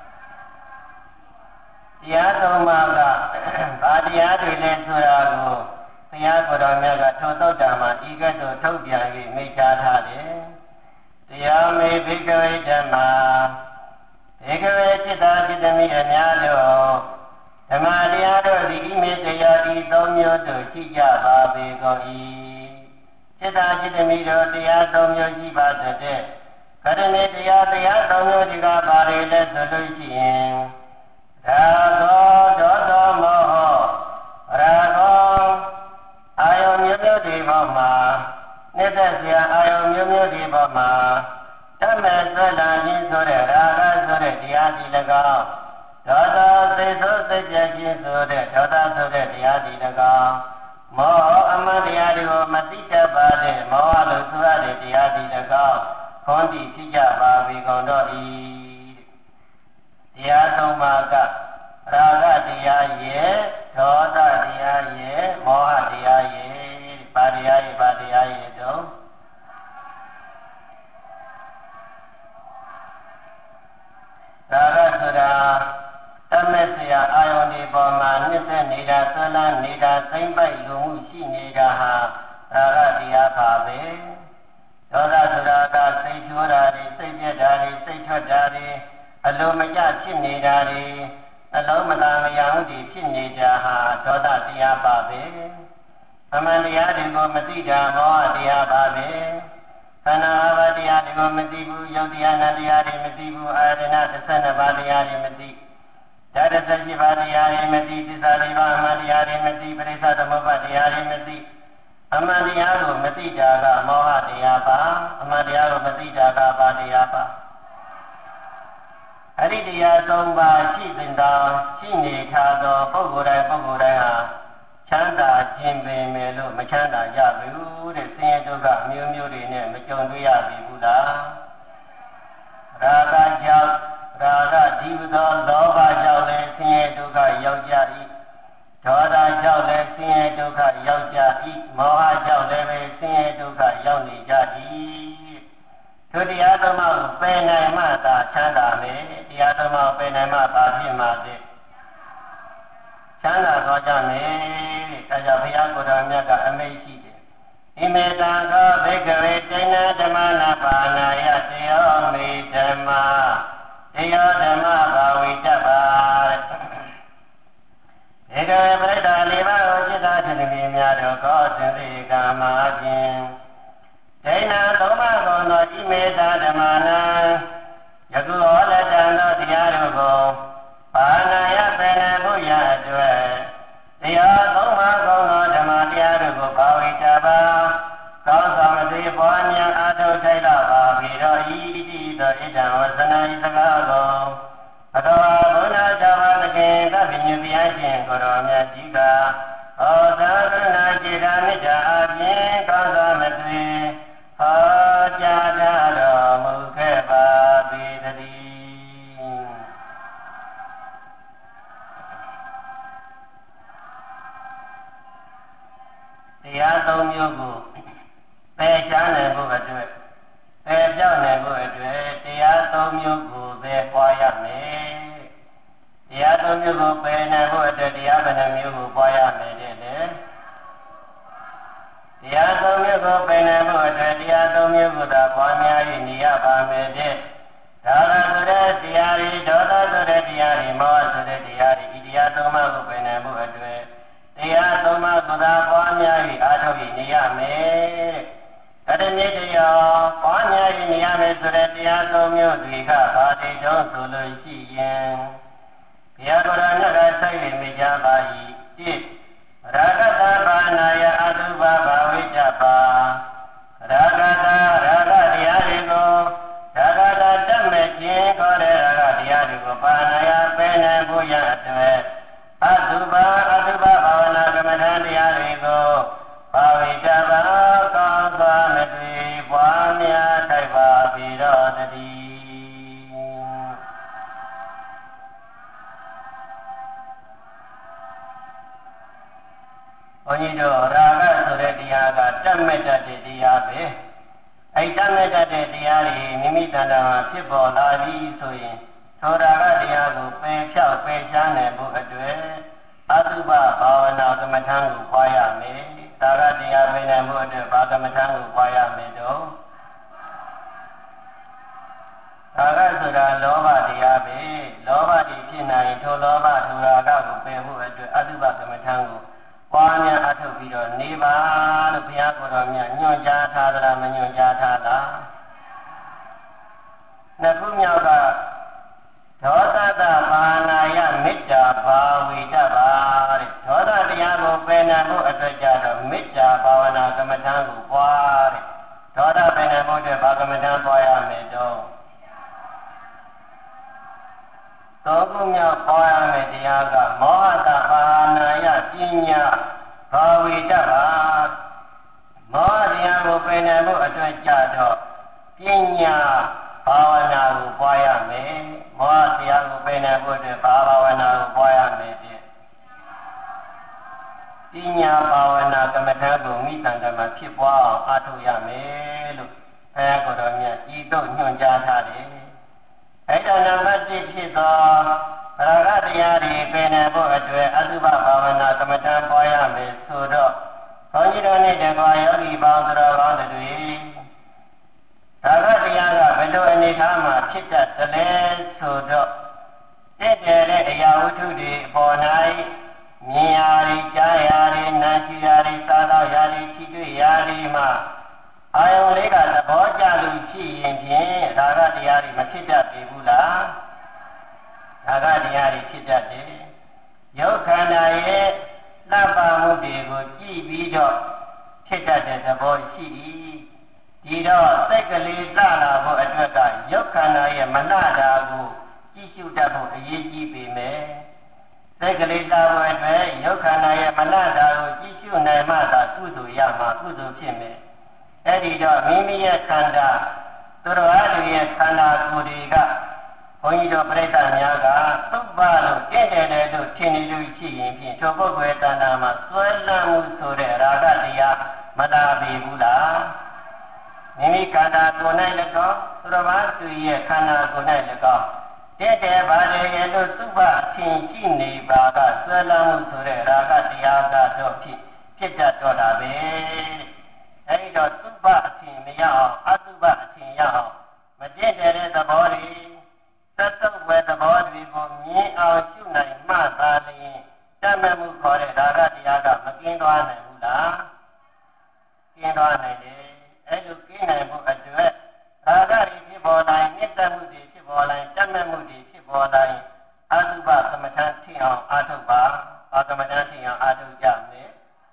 တရားသုံးပါးကဘာတရားတွေလဲဆိုတာကိုဘုရားကိုယ်တော်မြတ်ကထိုသုတ်တံမှာဤကဲ့သို့ထုတ်ပြန်၍မိန့်ကြားထားတယ်တရားမေဘိကဝေဓမ္မာဘေကဝေจิตာจิตမိအများတို့ဓမ္မတရားတို့ဒီဤမေတရားဤသုံးမျိုးတို့ရှိကြပါပေကုန်၏จิตာจิตမိတို့တရားသုံးမျိုးရှိပါတဲ့ကရဏေတရားတရားသုံးမျိုးဒီကဘာတွေလဲဆိုလို့ရှိရင်ရာဂောဒေါသောမောဟရာဂောအာယုန်မျိုးမျိုးဒီပေါ်မှာနှစ်သက်စရာအာယုန်မျိုးမျိုးဒီပေါ်မှာတမေသလံခြင်းဆိုတဲ့ရာဂဆိုတဲ့တရားဒီ၎င်းဒေါသသိဆိုစိတ်ကြခြင်းဆိုတဲ့ဒေါသဆိုတဲ့တရားဒီ၎င်းမောဟအမှန်တရားတွေကိုမသိတတ်ပါတဲ့မောဟလို့ဆိုရတဲ့တရားဒီ၎င်းခွန်တိဖြစ်ကြပါပြီကုန်တော့ဤတရားသုံးပါးကရာဂတရားရဲ့ဒေါသတရားရဲ့မောဟတရားရဲ့ပါတရားရဲ့ပါတရားရဲ့တို့ရာဂဆိုတာတမက်စရာအာယုန်ဒီပေါ်မှာနှစ်သက်နေတာဆွလန်းနေတာစိမ့်ပိုက်လူမှုရှိနေတာဟာရာဂတရားပါပဲဒေါသဆိုတာကစိတ်ချိုးတာတွေစိတ်ပြက်တာတွေစိတ်ထွက်တာတွေအလိုမကျဖြစ်နေတာတွေအလုံးမသာမယဟုဒီဖြစ်နေကြဟာဒေါသတရားပါပဲအမှန်တရားတွေကိုမသိတာမောဟတရားပါပဲခန္ဓာ၅ပါးတရားတွေကိုမသိဘူးယုတ်တရားနာတရားတွေမသိဘူးအာရဏ၁၂ပါးတရားတွေမသိဓာတ်၁၈ပါးတရားတွေမသိသစ္စာလေးပါးအမှန်တရားတွေမသိပရိစ္ဆေသမုပ္ပါတရားတွေမသိအမှန်တရားကိုမသိတာကမောဟတရားပါအမှန်တရားကိုမသိတာကဘာတရားပါအရိတရားသုံးပါးရှိသင်တော်ရှိနေထားသောပုဂ္ဂိုလ်တိုင်းပုဂ္ဂိုလ်တိုင်းဟာချမ်းသာခြင်းပင်မယ်လို့မချမ်းသာကြဘူးတဲ့ဆင်းရဲဒုက္ခအမျိုးမျိုးတွေနဲ့မကြုံတွေ့ရပြီဘူးလားရာဂကြောင့်ရာဂဒီဝသောလောဘကြောင့်လည်းဆင်းရဲဒုက္ခရောက်ကြ၏ဒေါသကြောင့်လည်းဆင်းရဲဒုက္ခရောက်ကြ၏မောဟကြောင့်လည်းပဲဆင်းရဲဒုက္ခရောက်နေကြ၏သူတရားဓမ္မကိုပယ်နိုင်မှသာချမ်းသာမယ်တရားဓမ္မကိုပယ်နိုင်မှသာဖြစ်မှာတဲ့ချမ်းသာသောကြောင့်လေဒါကြောင့်ဘုရားကိုယ်တော်မြတ်ကအမိန့်ရှိတယ်ဣမေတံသောဘိက္ခဝေတိဏဓမ္မနာပါဏာယတေယောမေဓမ္မာတေယောဓမ္မဘာဝိတ္တပါဧကဝေပရိဒာလေးပါးကိုจิตသာသတိများတို့ကောသင်္တိကာမဖြင့်ဒိဏသုံးပါးကုန်သောဣမေတဓမ္မနာယခုဟောလက်တံသောတရားတို့ကိုပါဏာယပေနဘုရားအတွက်တရားသုံးပါးကုန်သောဓမ္မတရားတို့ကိုဘာဝိတ္တပါကောင်းဆောင်စေပွားများအားထုတ်ထိုက်လာပါပြီတော့ဤတိသောဣဒံဝဇနာဤစကားကိုအတော်ဘုရားဇာဝတကေသဗ္ဗညုတရားရှင်ကိုတော်မြတ်ကြီးကဟောသာသနာจิตာမေတ္တာအပြင်ကောင်းသောမသွေဟောကြားတော်မူခဲ့ပါပေတည်းတရားသုံးမျိုးကိုပယ်ရှားနိုင်ဖို့အတွက်ပယ်ပြောင်းနိုင်ဖို့အတွက်တရားသုံးမျိုးကိုပဲပွားရမယ်တရားသုံးမျိုးကိုပယ်နိုင်ဖို့အတွက်တရားဘယ်နှမျိုးကိုပွားရမယ်တဲ့လေတရားသုံးမျိုးကိုပယ်နိုင်ဖို့အတွက်တရားသုံးမျိုးကိုသာပွားများ၍နေရပါမယ်တဲ့ဒါကဆိုတဲ့တရားတွေဒေါသဆိုတဲ့တရားတွေမောဟဆိုတဲ့တရားတွေဤတရားသုံးပါးကိုပယ်နိုင်ဖို့အတွက်တရားသုံးပါးကိုသာပွားများ၍အားထုတ်၍နေရမယ်ကတည်းကတရားပွားများ၍နေရမယ်ဆိုတဲ့တရားသုံးမျိုးတွေကဘာတွေတုံးဆိုလို့ရှိရင်ဘုရားတော်မြတ်ကဆက်၍မိကြပါ၏တိရာဂတဘာနာယအတုပဘာဝိတ္တပါရာဂတရာဂတရားတွေကိုရာဂတတတ်မဲ့ခြင်းခေါ်တဲ့ရာဂတရားတွေကိုဘာနာယပဲနိုင်ဖို့ရအတွက်တ်မဲ့တတ်တဲ့တရားပဲအဲတတ်မဲ့တတ်တဲ့တရားတွေမိမိတဏ္ဍာမှာဖြစ်ပေါ်လာပြီးဆိုရင်သောတာကတရားကိုပယ်ဖြောက်ပယ်ရှားနိုင်ဖို့အတွက်အတုပဘာဝနာကမ္မထံကိုပွားရမယ်ဒါကတရားပယ်နိုင်ဖို့အတွက်ဘာကမ္မထံကိုပွားရမယ်တော့ဒါကဆိုတာလောဘတရားပဲလောဘတည်ဖြစ်နိုင်ထိုလောဘဒုရာဂကိုပယ်ဖို့အတွက်အတုပကမ္မထံကိုပွားများအထုတ်ပြီးတော့နေပါလို့ဘုရားကိုယ်တော်မြတ်ညွှန်ကြားထားသလားမညွှန်ကြားထားလားနှစ်ခုမြောက်ကဒေါသတဘာနာယမေတ္တာဘာဝိတ္တပါတဲ့ဒေါသတရားကိုပယ်နိုင်ဖို့အတွက်ကြတော့မေတ္တာဘာဝနာကမ္မထံကိုပွားတဲ့ဒေါသပယ်နိုင်ဖို့အတွက်ဘာကမ္မထံပွားရမယ်တော့သောကုမြောက်ပွားရမယ်တရားကမောဟတဘာနာယပညာဘာဝိတ္တပါမောဟတရားကိုပယ်နိုင်ဖို့အတွက်ကြတော့ပညာဘာဝနာကိုပွားရမယ်မောဟတရားကိုပယ်နိုင်ဖို့အတွက်ဘာဘာဝနာကိုပွားရမယ်တဲ့ပညာဘာဝနာကမ္မထံကိုမိတ္တံမှာဖြစ်ပွားအောင်အားထုတ်ရမယ်လို့ဘုရားကိုယ်တော်မြတ်ဤသို့ညွှန်ကြားထားတယ်အဲ့ဒါနံပါတ်တစ်ဖြစ်သောဗရာဂတရားတွေပယ်နိုင်ဖို့အတွက်အတုပဘာဝနာကမ္မထံပွားရမယ်ဆိုတော့ဘုန်းကြီးတို့နဲ့တကွာယောဂီပေါင်းတော်ကောင်းတွေဒါကတရားကဘယ်လိုအနေထားမှာဖြစ်တတ်သလဲဆိုတော့တည်တယ်တဲ့အရာဝတ္ထုတွေအပေါ်၌မြင်ရာတွေကြားရာတွေနားကြည့်ရာတွေစားတော့ရာတွေထိတွေ့ရာတွေမှာအာယုံလေးကသဘောကျလို့ဖြစ်ရင်ဖြင့်ဒါကတရားတွေမဖြစ်တတ်ပြီဘူးလားဒါကတရားတွေဖြစ်တတ်တယ်ရုပ်ခန္ဓာရဲ့လှပမှုတွေကိုကြည့်ပြီးတော့ဖြစ်တတ်တဲ့သဘောရှိ၏ဒီတော့စိတ်ကလေးလှလာဖို့အတွက်ကရုပ်ခန္ဓာရဲ့မလှတာကိုကြည့်ရှုတတ်ဖို့အရေးကြီးပေမယ်စိတ်ကလေးလှဖို့အတွက်ရုပ်ခန္ဓာရဲ့မလှတာကိုကြည့်ရှုနိုင်မှသာကုသိုလ်ရမှာကုသိုလ်ဖြစ်မယ်အဲ့ဒီတော့မိမိရဲ့ခန္ဓာသူတော်အားတွေရဲ့ခန္ဓာကိုယ်တွေကဘုန်းကြီးတို့ပြိဿများကသုဘလို့တင့်တယ်တယ်လို့ထင်နေလို့ရှိရင်ဖြင့်ထိုပုဂ္ဂိုလ်တဏ္ဍာမှာစွဲလန့်မှုဆိုတဲ့ရာဂတရားမလာပြီဘူးလားမိမိခန္ဓာကိုယ်၌လည်းကောသူတော်ဘာသူရဲ့ခန္ဓာကိုယ်၌လည်းကောတင့်တယ်ပါတယ်ရဲ့လို့သုဘအထင်ရှိနေပါကစွဲလန့်မှုဆိုတဲ့ရာဂတရားကတော့ဖြစ်ဖြစ်တတ်တော့တာပဲအဲဒီတော့သုဘအထင်မရအောင်အသုဘအထင်ရအောင်မတည့်တဲ့သဘောတွေသတ္တဝေသဘောတွေကိုမြင်အောင်ရှုနိုင်မှသာလျှင်တတ်မဲ့မှုခေါ်တဲ့ဒါရတရားကမကင်းသွားနိုင်ဘူးလားကင်းသွားနိုင်တယ်အဲလိုကင်းနိုင်မှုအတွက်ဒါရတွေဖြစ်ပေါ်တိုင်းမြတ်တမှုတွေဖြစ်ပေါ်တိုင်းတတ်မဲ့မှုတွေဖြစ်ပေါ်တိုင်းအသုဘသမထထင်အောင်အာထုတ်ပါအာသမထထင်အောင်အာထုတ်ကြမယ်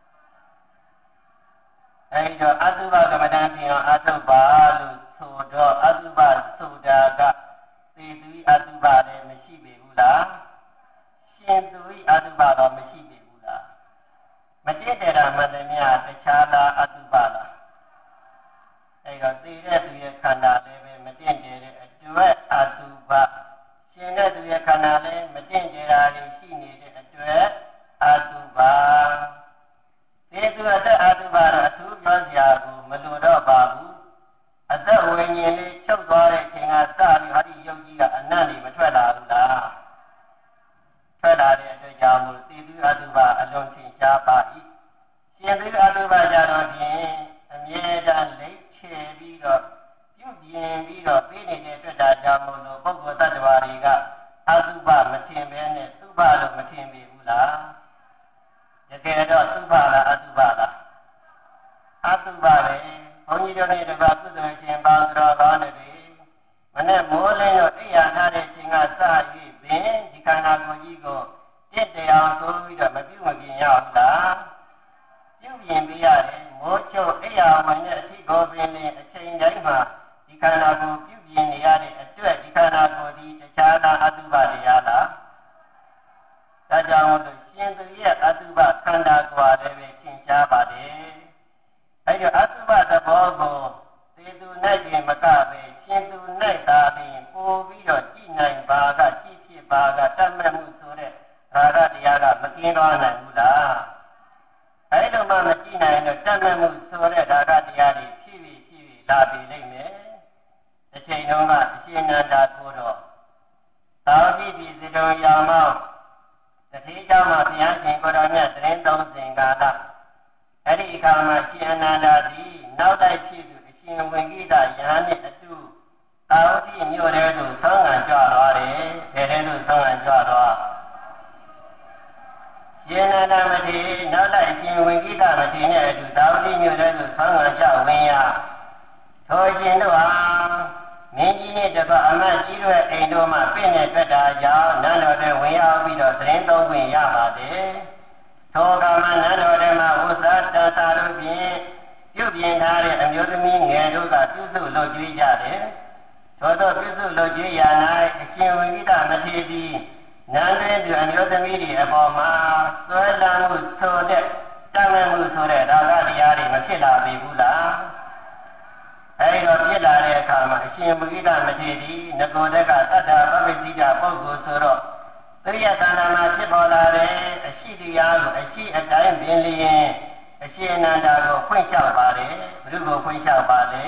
အဲဒီတော့အတုပကမ္မဋ္ဌာန်းပြင်အောင်အထုပ်ပါလို့ဆိုတော့အတုပဆိုတာကသေသူဤအတုပလည်းမရှိပေဘူးလားရှင်သူဤအတုပတော့မရှိပေဘူးလားမတည့်တယ်တာမှန်တယ်များတခြားလားအတုပလားအဲဒီတော့သေတဲ့သူရဲ့ခန္ဓာလည်းပဲမတည့်တယ်တဲ့အတွက်အတုပရှင်တဲ့သူရဲ့ခန္ဓာလည်းမတည့်တယ်တာတွေရှိနေတဲ့အတွက်အတုပဒီသူအသက်အတုပါတော့အထူးပြောစရာကိုမလိုတော့ပါဘူးအသက်ဝိညာဉ်လေးချုပ်သွားတဲ့အချိန်ကစပြီးဟာဒီယုတ်ကြီးကအနတ်တွေမထွက်လာဘူးလားထွက်လာတဲ့အတွက်ကြောင့်မို့ဒီသူအတုပါအလွန်ထင်ရှားပါ၏ရှင်သူအတုပါကြတော့ဖြင့်အမြဲတမ်းလိမ့်ချေပြီးတော့ပြုပြင်ပြီးတော့ပြီးနေတဲ့အတွက်ဒါကြောင့်မို့လို့ပုဂ္ဂိုလ်တ attva တွေကအတုပါမထင်ဘဲနဲ့သုဘလို့မထင်ပြီဘူးလားတကယ်တော့သုဘလားအတုပလားအတုပပဲဘုန်းကြီးတို့နဲ့တပါးကုသိုလ်ရှင်ပေါင်းတော်ကောင်းတွေမနဲ့မိုးလင်းတော့အိယာထားတဲ့ရှင်ကစ၍ပင်ဒီခန္ဓာကိုယ်ကြီးကိုတည့်တရားဆိုပြီးတော့မပြုမပြင်ရဘူးလားပြုပြင်ပြရတယ်မိုးချုပ်အိယာဝင်တဲ့အထိကိုပင်နဲ့အချိန်တိုင်းမှာဒီခန္ဓာကိုယ်ပြုပြင်နေရတဲ့အတွက်ဒီခန္ဓာကိုယ်ဒီတခြားသောအတုပတရားလားဒါကြောင့်လို့ရှင်သူရဲ့အတုပခန္ဓာကိုယ်လည်းပဲသင်ကြားပါတယ်အဲဒီတော့အတုပသဘောကိုသေသူ၌ပြင်မကပဲရှင်သူ၌သာပြင်ပို့ပြီးတော့ကြည်နိုင်ပါကကြည်ဖြစ်ပါကတတ်မဲ့မှုဆိုတဲ့ရာဂတရားကမကင်းသွားနိုင်ဘူးလားအဲဒီလိုမှမကြည်နိုင်တော့တတ်မဲ့မှုဆိုတဲ့ဒါကတရားတွေဖြည့်ပြီးဖြည့်ပြီးလာပြီးလိမ့်မယ်တစ်ချိန်လုံးကအရှင်နန္ဒာကိုတော့သာဝတိပြည်စတုံရောင်မောင်းတတိเจ้าမှာဘုရားရှင်ကိုတော်မြတ်သတင်းသုံးစဉ်ကာလအဲ့ဒီအခါမှာရှင်အနန္ဒာသည်နောက်တိုက်ဖြစ်သူအရှင်ဝင်ကိတယဟန်နှင့်အတူသာဝတိမြို့ထဲသို့ဆောင်းငံကြွသွားတယ်။ထဲထဲသို့ဆောင်းငံကြွသွားရှင်အနန္ဒမထေရနောက်တိုက်အရှင်ဝင်ကိတမထေရနဲ့အတူသာဝတိမြို့ထဲသို့ဆောင်းငံကြဝင်ရထိုရှင်တို့ဟာမင်းကြီးနဲ့တပတ်အမတ်ကြီးတို့ရဲ့အိမ်တို့မှပြည့်နေထွက်တာကြောင့်နန်းတော်ထဲဝင်ရောက်ပြီးတော့သတင်းသုံးခွင့်ရပါတယ်။ထိုကမှနန်းတော်ထဲမှာဥစ္စာတန်စာတို့ဖြင့်ပြုပြင်ထားတဲ့အမျိုးသမီးငယ်တို့ကပြုစုလုပ်ကြွေးကြတယ်။ထိုသောပြုစုလုပ်ကြွေးရာ၌အရှင်ဝိကိတမထေရသည်နန်းတွင်သူအမျိုးသမီးတွေအပေါ်မှာဆွဲလန်းမှုဆိုတဲ့တမ်းမဲ့မှုဆိုတဲ့ဒါကတရားတွေမဖြစ်လာပြီဘူးလား။အဲဒီတော့ဖြစ်လာတဲ့အခါမှာအရှင်ဝိကိတမထေရသည်ငကိုတက်ကသတ္တပပ္ပတိကပုဂ္ဂိုလ်ဆိုတော့သရိယသန္တာမှာဖြစ်ပေါ်လာတဲ့အရှိတရားကိုအရှိအတိုင်းပင်လျင်အရှင်အနန္ဒာကိုဖွင့်လျှောက်ပါတယ်ဘုရုကိုဖွင့်လျှောက်ပါလေ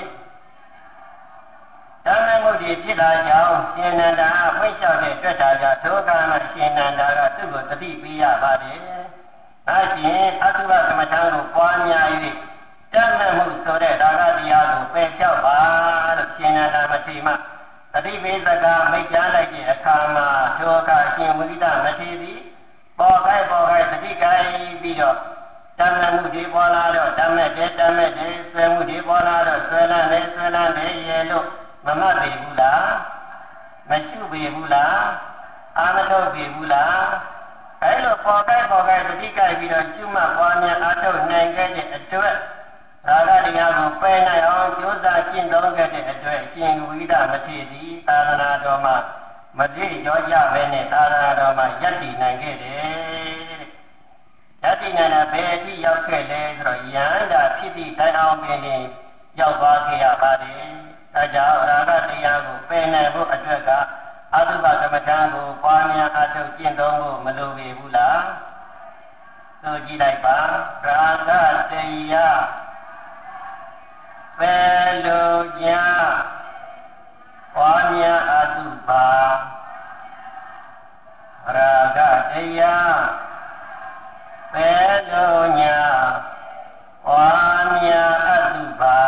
ဓမ္မမုဒ္ဒေဖြစ်လာကြောင်းရှင်အနန္ဒာဖွင့်လျှောက်တဲ့တွေ့တာကြောင့်ဒုက္ခမှာရှင်အနန္ဒာကသူ့ကိုတတိပေးရပါတယ်အရှင်အတုဝကမ္မထံကိုပွားများ၍ဓမ္မမှုဆိုတဲ့ဒါကတရားကိုပယ်လျှောက်ပါလို့ရှင်အနန္ဒာမထေရမတတိပိစကားမိတ်ကြားလိုက်တဲ့အခါမှာထိုအခါရှင်ဝိကိတမထေရသည်ပေါ်ခိုက်ပေါ်ခိုက်တတိကိုင်းပြီးတော့ဓမ္မမှုတွေပေါ်လာတော့ဓမ္မတဲ့ဓမ္မတဲ့ဆွဲမှုတွေပေါ်လာတော့ဆွဲလန်းနေဆွဲလန်းနေရဲ့လို့မမှတ်ပေဘူးလားမရှုပေဘူးလားအာမထုတ်ပေဘူးလားအဲလိုပေါ်ခိုက်ပေါ်ခိုက်တတိကိုင်းပြီးတော့ကျွတ်မှပွားများအားထုတ်နိုင်ခဲ့တဲ့အတွက်သာရတရားကိုပယ်နိုင်အောင်ကြိုးစားကျင့်သုံးခဲ့တဲ့အတွက်ရှင်ဝိဒမထေရသည်သာသနာတော်မှာမတိရောကြပဲနဲ့သာသနာတော်မှာယက်တည်နိုင်ခဲ့တယ်။ယက်တည်နိုင်တာဘယ်အထိရောက်ခဲ့လဲဆိုတော့ယန္တာဖြစ်သည့်တိုင်အောင်ပင်လင်ရောက်သွားခဲ့ရပါတယ်။ဒါကြောင့်ရာဂတရားကိုပယ်နိုင်ဖို့အတွက်ကအတုပကမ္မထံကိုပွားများအထုတ်ကျင့်သုံးဖို့မလိုပေဘူးလား။ဆိုကြည့်လိုက်ပါရာဂတရားပယ်လိုကြပွားများအတုပါရာဂတရားပယ်လိုညာပွားများအတုပါ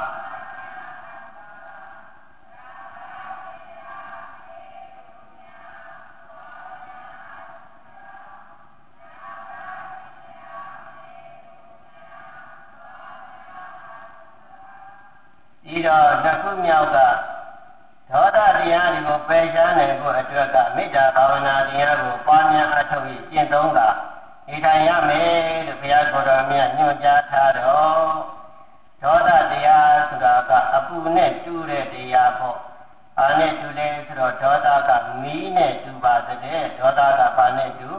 ဒီတော့နှစ်ခုမြောက်ကဒေါသတရားတွေကိုပယ်ရှားနိုင်ဖို့အတွက်ကမေတ္တာဘာဝနာတရားကိုပွားများအထောက်ပြီးကျင့်သုံးတာဒီတိုင်းရမယ်လို့ဘုရားကိုယ်တော်မြတ်ညွှန်ကြားထားတော့ဒေါသတရားဆိုတာကအပူနဲ့တူးတဲ့တရားပေါ့အာနဲ့တူတယ်ဆိုတော့ဒေါသကမီးနဲ့တူပါတဲ့ဒေါသကဘာနဲ့တူ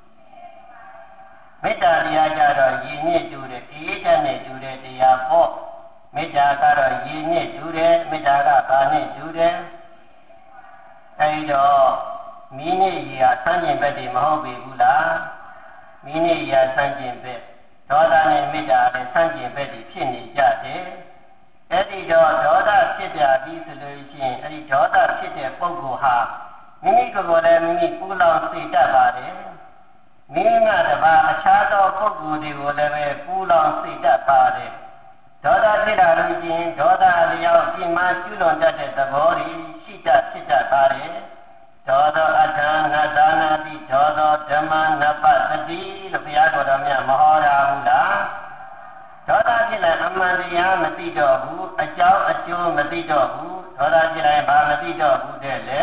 မေတ္တာတရားကြတော့ရည်ညစ်တူတယ်အေးချက်နဲ့တူတဲ့တရားပေါ့မေတ္တာကတော့ရည်ညစ်တူတယ်မေတ္တာကဘာနဲ့တူတယ်အဲဒီတော့မိနစ်ရာဆန်းကျင်ဘက်တွေမဟုတ်ပြီဘူးလားမိနစ်ရာဆန်းကျင်ဘက်ဒေါသနဲ့မေတ္တာနဲ့ဆန်းကျင်ဘက်တွေဖြစ်နေကြတယ်အဲဒီတော့ဒေါသဖြစ်ကြပြီးဆိုလို့ရှိရင်အဲဒီဒေါသဖြစ်တဲ့ပုဂ္ဂိုလ်ဟာမိမိကိုယ်ကိုယ်လည်းမိမိပူလောင်စေတတ်ပါတယ်မိမိကတပါအခြားသောပုဂ္ဂိုလ်တွေကိုလည်းပဲပူလောင်စေတတ်ပါတယ်ဒေါသဖြစ်တာလို့ရှိရင်ဒေါသအလျောက်ပြင်မှကျွလွန်တတ်တဲ့သဘောတွေရှိတတ်ဖြစ်တတ်ပါတယ်ဒေါသောအထံနသာနာတိဒေါသောဓမ္မနပတတိလို့ဘုရားတော်မြတ်မဟောတာဘူးလားဒေါသဖြစ်လိုက်အမှန်တရားမသိတော့ဘူးအကြောင်းအကျိုးမသိတော့ဘူးဒေါသဖြစ်လိုက်ဘာမသိတော့ဘူးတဲ့လေ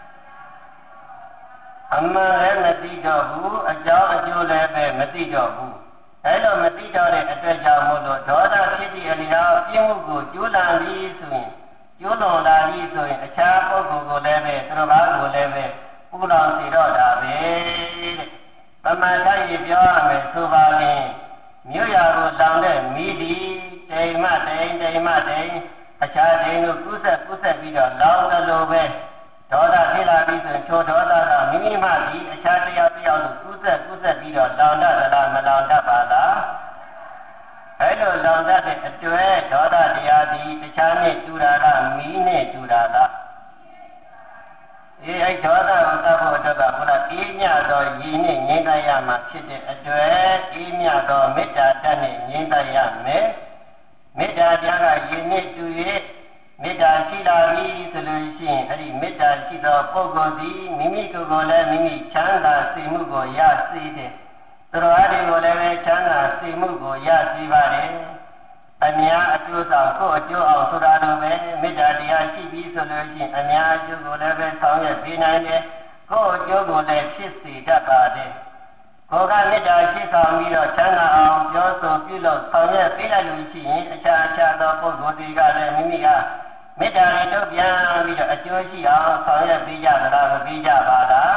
အမှန်လည်းမသိတော့ဘူးအကြောင်းအကျိုးလည်းပဲမသိတော့ဘူးအဲလိုမသိတော့တဲ့အတွက်ကြောင့်မို့လို့ဒေါသဖြစ်သည့်အလျောက်ပြင်းမှုကိုကျိုးလာပြီးဆိုရင်ကျိုးလွန်လာပြီးဆိုရင်အခြားပုဂ္ဂိုလ်ကိုလည်းပဲသူတော်ဘာကိုလည်းပဲပူလောင်စေတော့တာပဲတဲ့ပမာဏကြီးပြောရမယ်ဆိုပါရင်မြို့ရာကိုလောင်တဲ့မိဒီတိမ်မတိမ်တိမ်မတိမ်အခြားတိမ်ကိုကုဆက်ကုဆက်ပြီးတော့လောင်တယ်လို့ပဲဒေါသဖြစ်လာပြီးဆိုရင်ချိုဒေါသကမိမိမှဒီအခြားတရားတရားကိုကုဆက်ကုဆက်ပြီးတော့လောင်တတ်သလားမလောင်တတ်ပါလားအဲ့လိုလောင်တတ်တဲ့အတွေ့ဒေါသတရားသည်တခြားနဲ့တူတာလားမီးနဲ့တူတာလားအေးအဲ့ဒေါသကိုသတ်ဖို့အတွက်ကဘုရားအေးမြသောရည်နဲ့ငြိမ်းတရမှာဖြစ်တဲ့အတွေ့အေးမြသောမေတ္တာတတ်နဲ့ငြိမ်းတရမယ်မေတ္တာတရားကရည်နဲ့တူ၍မေတ္တာရှိလာပြီဆိုလို့ရှိရင်အဲ့ဒီမေတ္တာရှိသောပုဂ္ဂိုလ်သည်မိမိကိုယ်ကိုယ်လည်းမိမိချမ်းသာစေမှုကိုရစေတယ်သူတော်အားတွေကိုလည်းပဲချမ်းသာစေမှုကိုရစေပါတယ်အများအကျိုးဆောင်ကိုယ်အကျိုးအောင်ဆိုတာလိုပဲမေတ္တာတရားရှိပြီဆိုလို့ရှိရင်အများအကျိုးကိုလည်းပဲဆောင်ရွက်ပေးနိုင်တယ်ကိုယ်အကျိုးကိုလည်းဖြစ်စေတတ်ပါတယ်ကိုယ်ကမေတ္တာရှိဆောင်ပြီးတော့ချမ်းသာအောင်ပြောဆိုပြုလို့ဆောင်ရွက်ပေးလိုက်လို့ရှိရင်အခြားအခြားသောပုဂ္ဂိုလ်တွေကလည်းမိမိကမေတ္တာနဲ့ထုတ်ပြန်ပြီးတော့အကျိုးရှိအောင်ဆောင်ရွက်ပေးကြသလားမပေးကြပါလား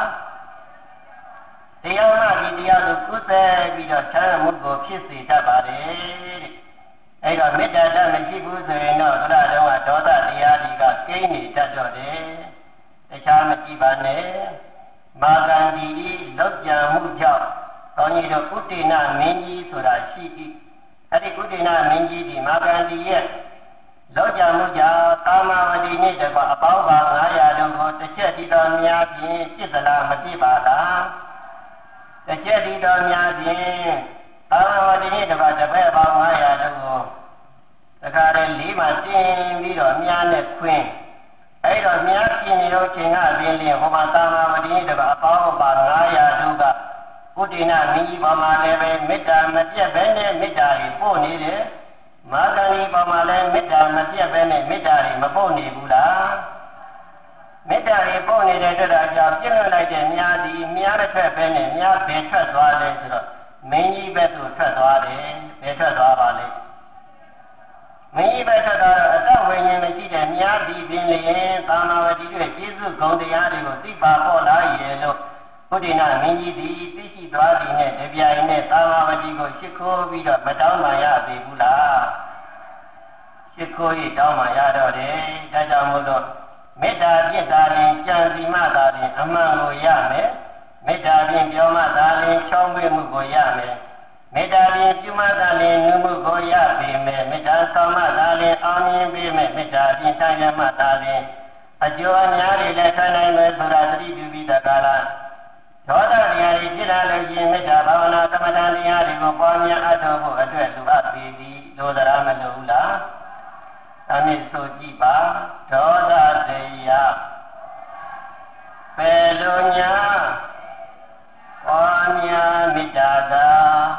တရားမှဒီတရားကိုကုသပြီးတော့ချမ်းသာမှုကိုဖြစ်စေတတ်ပါတယ်တဲ့အဲ့တော့မေတ္တာတတ်မရှိဘူးဆိုရင်တော့ဘုရားတော်ကဒေါသတရားတွေကကိန်းနေတတ်တော့တယ်တခြားမကြည့်ပါနဲ့မာဂန္ဒီလောက်ကြံမှုကြောင့်ကောင်းကြီးတို့ဥတ္တိဏမင်းကြီးဆိုတာရှိ၏အဲ့ဒီဥတ္တိဏမင်းကြီးဒီမာဂန္ဒီရဲ့လောက်ကြံမှုကြောင့်ကာမဝတိနဲ့တကွအပေါင်းပါငါးရာတို့ကိုတစ်ချက်တည်းတော်များဖြင့်ပြစ်သလားမပြစ်ပါလားတစ်ချက်တည်းတော်များဖြင့်ကာမဝတိနဲ့တကွတပည့်ပေါင်းငါးရာတို့ကိုတခါတည်းလေးမှာတင်းပြီးတော့မြားနဲ့ခွင်းအဲ့တော့မြားပြင်းနေတော့ချိန်ကပြင်းလင်းဟိုမှာကာမဝတိနဲ့တကွအပေါင်းပါငါးရာတို့ကကုဋ္ဌိနမင်းကြီးပေါ်မှာလည်းပဲမေတ္တာမပြတ်ဘဲနဲ့မေတ္တာတွေပို့နေတယ်မာဂန္ဒီပေါ်မှာလည်းမေတ္တာမပြတ်ဘဲနဲ့မေတ္တာတွေမပို့နေဘူးလားမေတ္တာတွေပို့နေတဲ့အတွက်ကြောင့်ပြည့်လွတ်လိုက်တဲ့မြားဒီမြားတစ်ထွက်ပဲနဲ့မြားဘယ်ထွက်သွားလဲဆိုတော့မင်းကြီးဘက်သို့ထွက်သွားတယ်ဘယ်ထွက်သွားပါလဲမင်းကြီးဘက်ထွက်သွားတော့အတ္တဝိညာဉ်မရှိတဲ့မြားဒီပင်လျင်သာမဝတိတို့ကျေးဇူးဂုဏ်တရားတွေကိုသိပါပေါ်လာရဲ့လို့ဘုဒ္ဓနာမင်းကြီးသည်သိရှိသွားသည်နဲ့တပြိုင်နက်သာမဝတိကိုရှ िख ိုးပြီးတော့မတောင်းမှရသေးဘူးလားရှ िख ိုးရတောင်းမှရတော့တယ်ဒါကြောင့်မို့လို့မေတ္တာပြစ်တာရင်ကြံစီမှသာရင်အမှန်ကိုရမယ်မေတ္တာဖြင့်ပြောမှသာရင်ချောင်းပွေမှုကိုရမယ်မေတ္တာဖြင့်ပြုမှသာရင်နုမှုကိုရပေမယ်မေတ္တာဆောင်မှသာရင်အောင်မြင်ပေမယ်မေတ္တာဖြင့်ဆံရမှသာရင်အကျိုးအများတွေလည်းခံနိုင်မယ်ဆိုတာသတိပြုပြီးတကားလားဒေါသတရားတွေဖြစ်လာလို့ရှင်မေတ္တာဘာဝနာသမထတရားတွေကိုပွားများအထောက်ဖို့အတွက်လူအပ်ပြီးပြီးလိုသလားမလိုဘူးလားအမြင့်ဆိုကြည့်ပါဒေါသတရားပယ်လို့ညာပွားများမေတ္တာသာ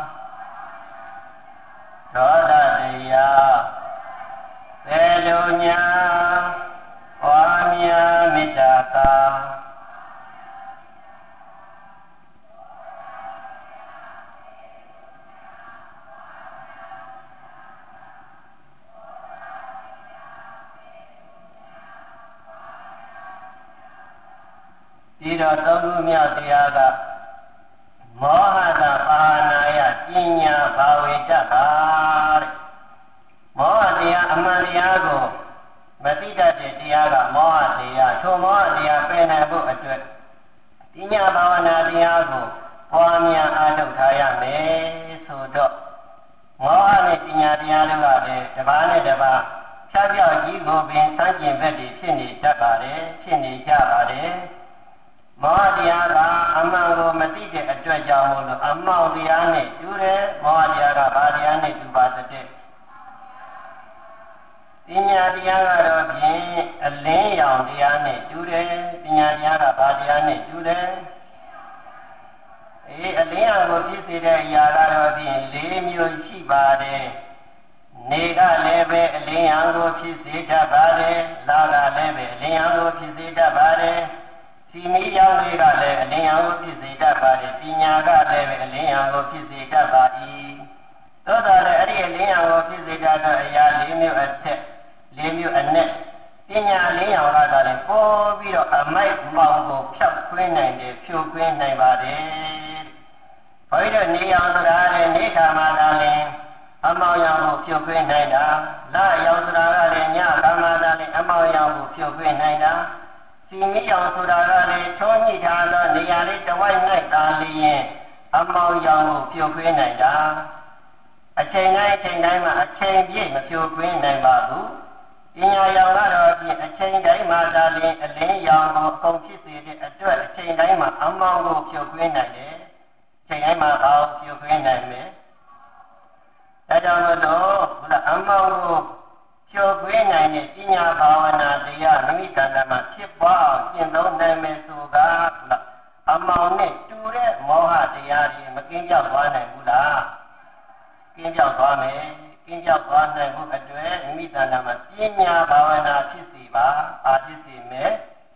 ဒေါသတရားပယ်လို့ညာပွားများမေတ္တာသာဒီတော့သုံးခုမြောက်တရားကမောဟတာပါဏာယပညာဘာဝေတ္တပါတဲ့မောဟတရားအမှန်တရားကိုမသိတတ်တဲ့တရားကမောဟတရားထိုမောဟတရားပယ်နိုင်ဖို့အတွက်ပညာဘာဝနာတရားကိုပွားများအားထုတ်ထားရမယ်ဆိုတော့မောဟနဲ့ပညာတရားတို့ကလည်းတစ်ပါးနဲ့တစ်ပါးခြားပြောက်ကြီးကိုပင်စမ်းကျင်ဘက်တွေဖြစ်နေတတ်ပါတယ်ဖြစ်နေကြပါတယ်မောဟတရားကအမှန်ကိုမသိတဲ့အတွက်ကြောင့်မို့လို့အမှောင်တရားနဲ့တူတယ်မောဟတရားကဘာတရားနဲ့တူပါသလဲပညာတရားကတော့ဖြင့်အလင်းရောင်တရားနဲ့တူတယ်ပညာတရားကဘာတရားနဲ့တူတယ်အေးအလင်းရောင်ကိုဖြစ်စေတဲ့အရာကတော့ဖြင့်၄မျိုးရှိပါတယ်နေကလည်းပဲအလင်းရောင်ကိုဖြစ်စေတတ်ပါတယ်လာကလည်းပဲအလင်းရောင်ကိုဖြစ်စေတတ်ပါတယ်စီမီးရောင်တွေကလည်းအလင်းရောင်ကိုဖြစ်စေတတ်ပါတယ်ပညာကလည်းပဲအလင်းရောင်ကိုဖြစ်စေတတ်ပါ၏သို့တော်လည်းအဲ့ဒီအလင်းရောင်ကိုဖြစ်စေတတ်တဲ့အရာ၄မျိုးအထက်၄မျိုးအနက်ပညာအလင်းရောင်ကလည်းပေါ်ပြီးတော့အမိုက်မောင်ကိုဖြောက်ခွင်းနိုင်တယ်ဖြိုခွင်းနိုင်ပါတယ်ဘုန်းကြီးတို့နေရောင်ဆိုတာလည်းနေခါမှသာလင်အမောင်ရောင်ကိုဖြိုခွင်းနိုင်တာလရောင်ဆိုတာကလည်းညခါမှသာလင်အမောင်ရောင်ကိုဖြိုခွင်းနိုင်တာစီမီရောင်ဆိုတာကလည်းထုံးညှိထားသောနေရာလေးတစ်ဝိုက်၌သာလျင်အမောင်ရောင်ကိုဖြိုခွင်းနိုင်တာအချိန်တိုင်းအချိန်တိုင်းမှာအချိန်ပြည့်မဖြိုခွင်းနိုင်ပါဘူးပညာရောင်ကတော့ဖြင့်အချိန်တိုင်းမှာသာလျှင်အလင်းရောင်ကိုအကုန်ဖြစ်စေတဲ့အတွက်အချိန်တိုင်းမှာအမောင်းကိုဖြိုခွင်းနိုင်တယ်အချိန်တိုင်းမှာအောင်ဖြိုခွင်းနိုင်မယ်ဒါကြောင့်လို့ဘုရားအမောင်းကိုဖြိုခွင်းနိုင်တဲ့ပညာဘာဝနာတရားမိမိတဏ္ဍာမှာဖြစ်ပွားအောင်ကျင့်သုံးနိုင်မယ်ဆိုတာဘုရားအမောင်နဲ့တူတဲ့မောဟတရားတွေမကင်းပြောက်သွားနိုင်ဘူးလားကင်းပြောက်သွားမယ်ကင်းပြောက်သွားနိုင်ဖို့အတွက်မိမိတဏ္ဍာမှာပညာဘာဝနာဖြစ်စီပါအာဖြစ်စီမယ်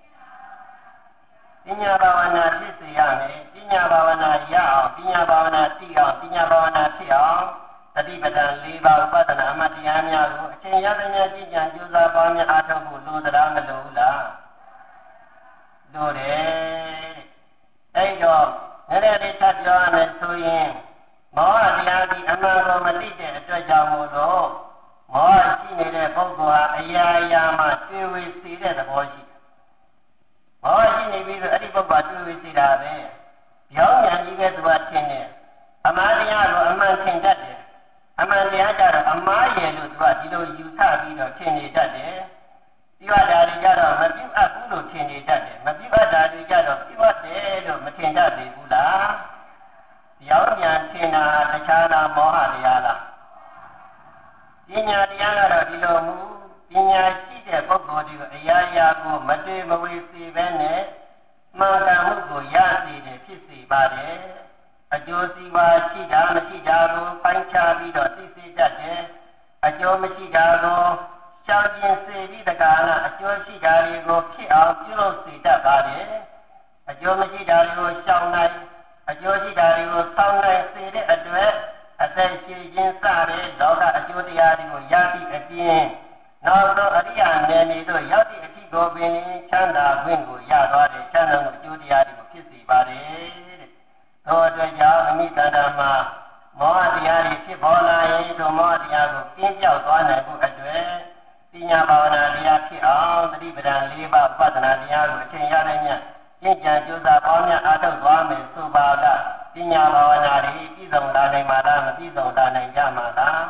ပညာဘာဝနာဖြစ်စီရမယ်ပညာဘာဝနာရအောင်ပညာဘာဝနာသိအောင်ပညာဘာဝနာဖြစ်အောင်တတိပဒံ၄ပါးဥပဒနာအမှတ်တရားများကိုအချိန်ရတဲ့များကြည်ကြံကြိုးစားပါများအားထုတ်ဖို့လိုသလားမလိုဘူးလားလိုတယ်အဲ့တော့နည်းနည်းလေးထပ်ပြောရမယ်ဆိုရင်မောဟတရားဒီအမှန်ကိုမသိတဲ့အတွက်ကြောင့်မို့လို့မောဟရှိနေတဲ့ပုဂ္ဂိုလ်ဟာအရာရာမှာတွေ့ဝေစီတဲ့သဘောရှိတယ်။မောဟရှိနေပြီးဆိုအဲ့ဒီပုဂ္ဂိုလ်တွေ့ဝေစီတာပဲ။ကြောင်းဉာဏ်ကြီးပဲသူကထင်တယ်။အမှားတရားကိုအမှန်ထင်တတ်တယ်။အမှန်တရားကြတော့အမှားရယ်လို့သူကဒီလိုယူဆပြီးတော့ထင်နေတတ်တယ်။ဒီဝါဒတွေကြတော့မပြုတ်အပ်ဘူးလို့ထင်နေတတ်တယ်။မပြုတ်အပ်တာတွေကြတော့ပြုတ်အပ်တယ်လို့မထင်တတ်သေးဘူးလား။ရောင်းပြန်ထင်တာတခြားလားမောဟတရားလားပညာတရားကတော့ဒီလိုမူပညာရှိတဲ့ပုဂ္ဂိုလ်တွေကိုအရာရာကိုမတေမဝေစီပဲနဲ့မှန်ကန်မှုကိုရစီတယ်ဖြစ်စီပါတယ်အကျိုးစီးပွားရှိတာမရှိတာကိုပိုင်းခြားပြီးတော့သိစေတတ်တယ်အကျိုးမရှိတာကိုရှောင်ကျင်စေပြီးတကားလားအကျိုးရှိတာတွေကိုဖြစ်အောင်ပြုလုပ်စေတတ်ပါတယ်အကျိုးမရှိတာတွေကိုရှောင်နိုင်အကျိုးရှိတာတွေကိုစောင့်နိုင်စေတဲ့အတွက်အသက်ရှင်ခြင်းစတဲ့လောကအကျိုးတရားတွေကိုရသည့်အပြင်နောက်တော့အရိယာနယ်မြေတို့ရောက်သည့်အထိကိုပင်ချမ်းသာခွင့်ကိုရသွားတဲ့ချမ်းသာမှုအကျိုးတရားတွေကိုဖြစ်စေပါတယ်တဲ့။သောအတွက်ကြောင့်အမိတ္တမှာမောဟတရားတွေဖြစ်ပေါ်လာရင်ဒီမောဟတရားကိုကျင်းပြောက်သွားနိုင်ဖို့အတွက်ပညာဘာဝနာတရားဖြစ်အောင်သတိပဋ္ဌာန်၄ပါးဥပဒနာတရားကိုအချိန်ရတဲ့ညကျင့်ကြံကြိုးစားပေါင်းများအားထုတ်သွားမယ်ဆိုပါကပညာဘာဝနာတွေပြည့်စုံလာနိုင်မှာလားမပြည့်စုံလာနိုင်ကြမှာလား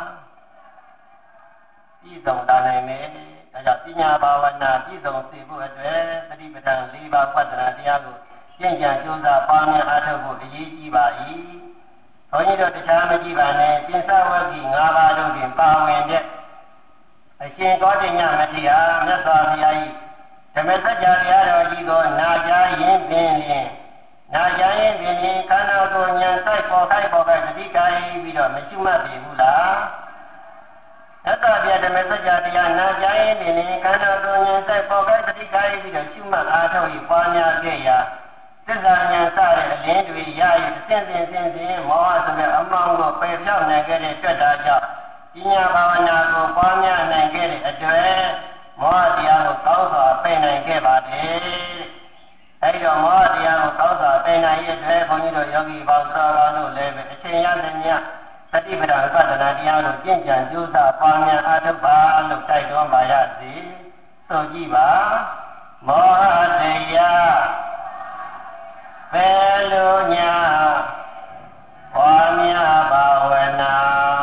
ပြည့်စုံလာနိုင်မယ်ဒါကြောင့်ပညာဘာဝနာပြည့်စုံစေဖို့အတွက်သတိပဋ္ဌာန်၄ပါးပဋ္ဌာန်းတရားကိုကျင့်ကြံကြိုးစားပေါင်းများအားထုတ်ဖို့အရေးကြီးပါ၏ဘုန်းကြီးတို့တရားမကြည့်ပါနဲ့ပင်စဝဂ္ဂိ၅ပါးတို့တွင်ပါဝင်တဲ့အရှင်သောတိညမထေရမြတ်စွာဘုရား၏ဓမ္မစကြာတရားတော်ကြီးကိုနာကြားရင်းပင်လျင်နာကြားရင်းပင်လျင်ခန္ဓာကိုယ်ဉာဏ်ဆိုင်ပေါ်ခိုက်ပေါ်ခိုက်သတိကာယပြီးတော့မရှိမှတ်ပြီဘူးလားသတ္တပြဓမ္မစကြာတရားနာကြားရင်းပင်လျင်ခန္ဓာကိုယ်ဉာဏ်ဆိုင်ပေါ်ခိုက်သတိကာယပြီးတော့ရှုမှတ်အားထုတ်ပြီးပွားများခဲ့ရာသစ္စာဉာဏ်စတဲ့အလင်းတွေရ၍အစဉ်စဉ်စဉ်စဉ်မောဟဆိုတဲ့အမှောင်ကိုပယ်ပြောင်းနိုင်ခဲ့တဲ့တွေ့တာကြောင့်ပညာဘာဝနာကိုပွားများနိုင်ခဲ့တဲ့အတွက်မောဟတရားကိုကောင်းစွာပယ်နိုင်ခဲ့ပါတယ်။အဲဒီတော့မောဟတရားကိုကောင်းစွာပယ်နိုင်ရတဲ့ဘုန်းကြီးတို့ယောဂီပေါင်းတော်တော်တို့လည်းပဲအချိန်ရတဲ့ညသတိပဋ္ဌာန်ဝိပဿနာတရားကိုကျင့်ကြံကြိုးစားပွားများအားထုတ်ပါလို့တိုက်တွန်းပါရစေ။ဆိုကြည့်ပါမောဟတရားပယ်လို့ညာပွားများဘာဝနာ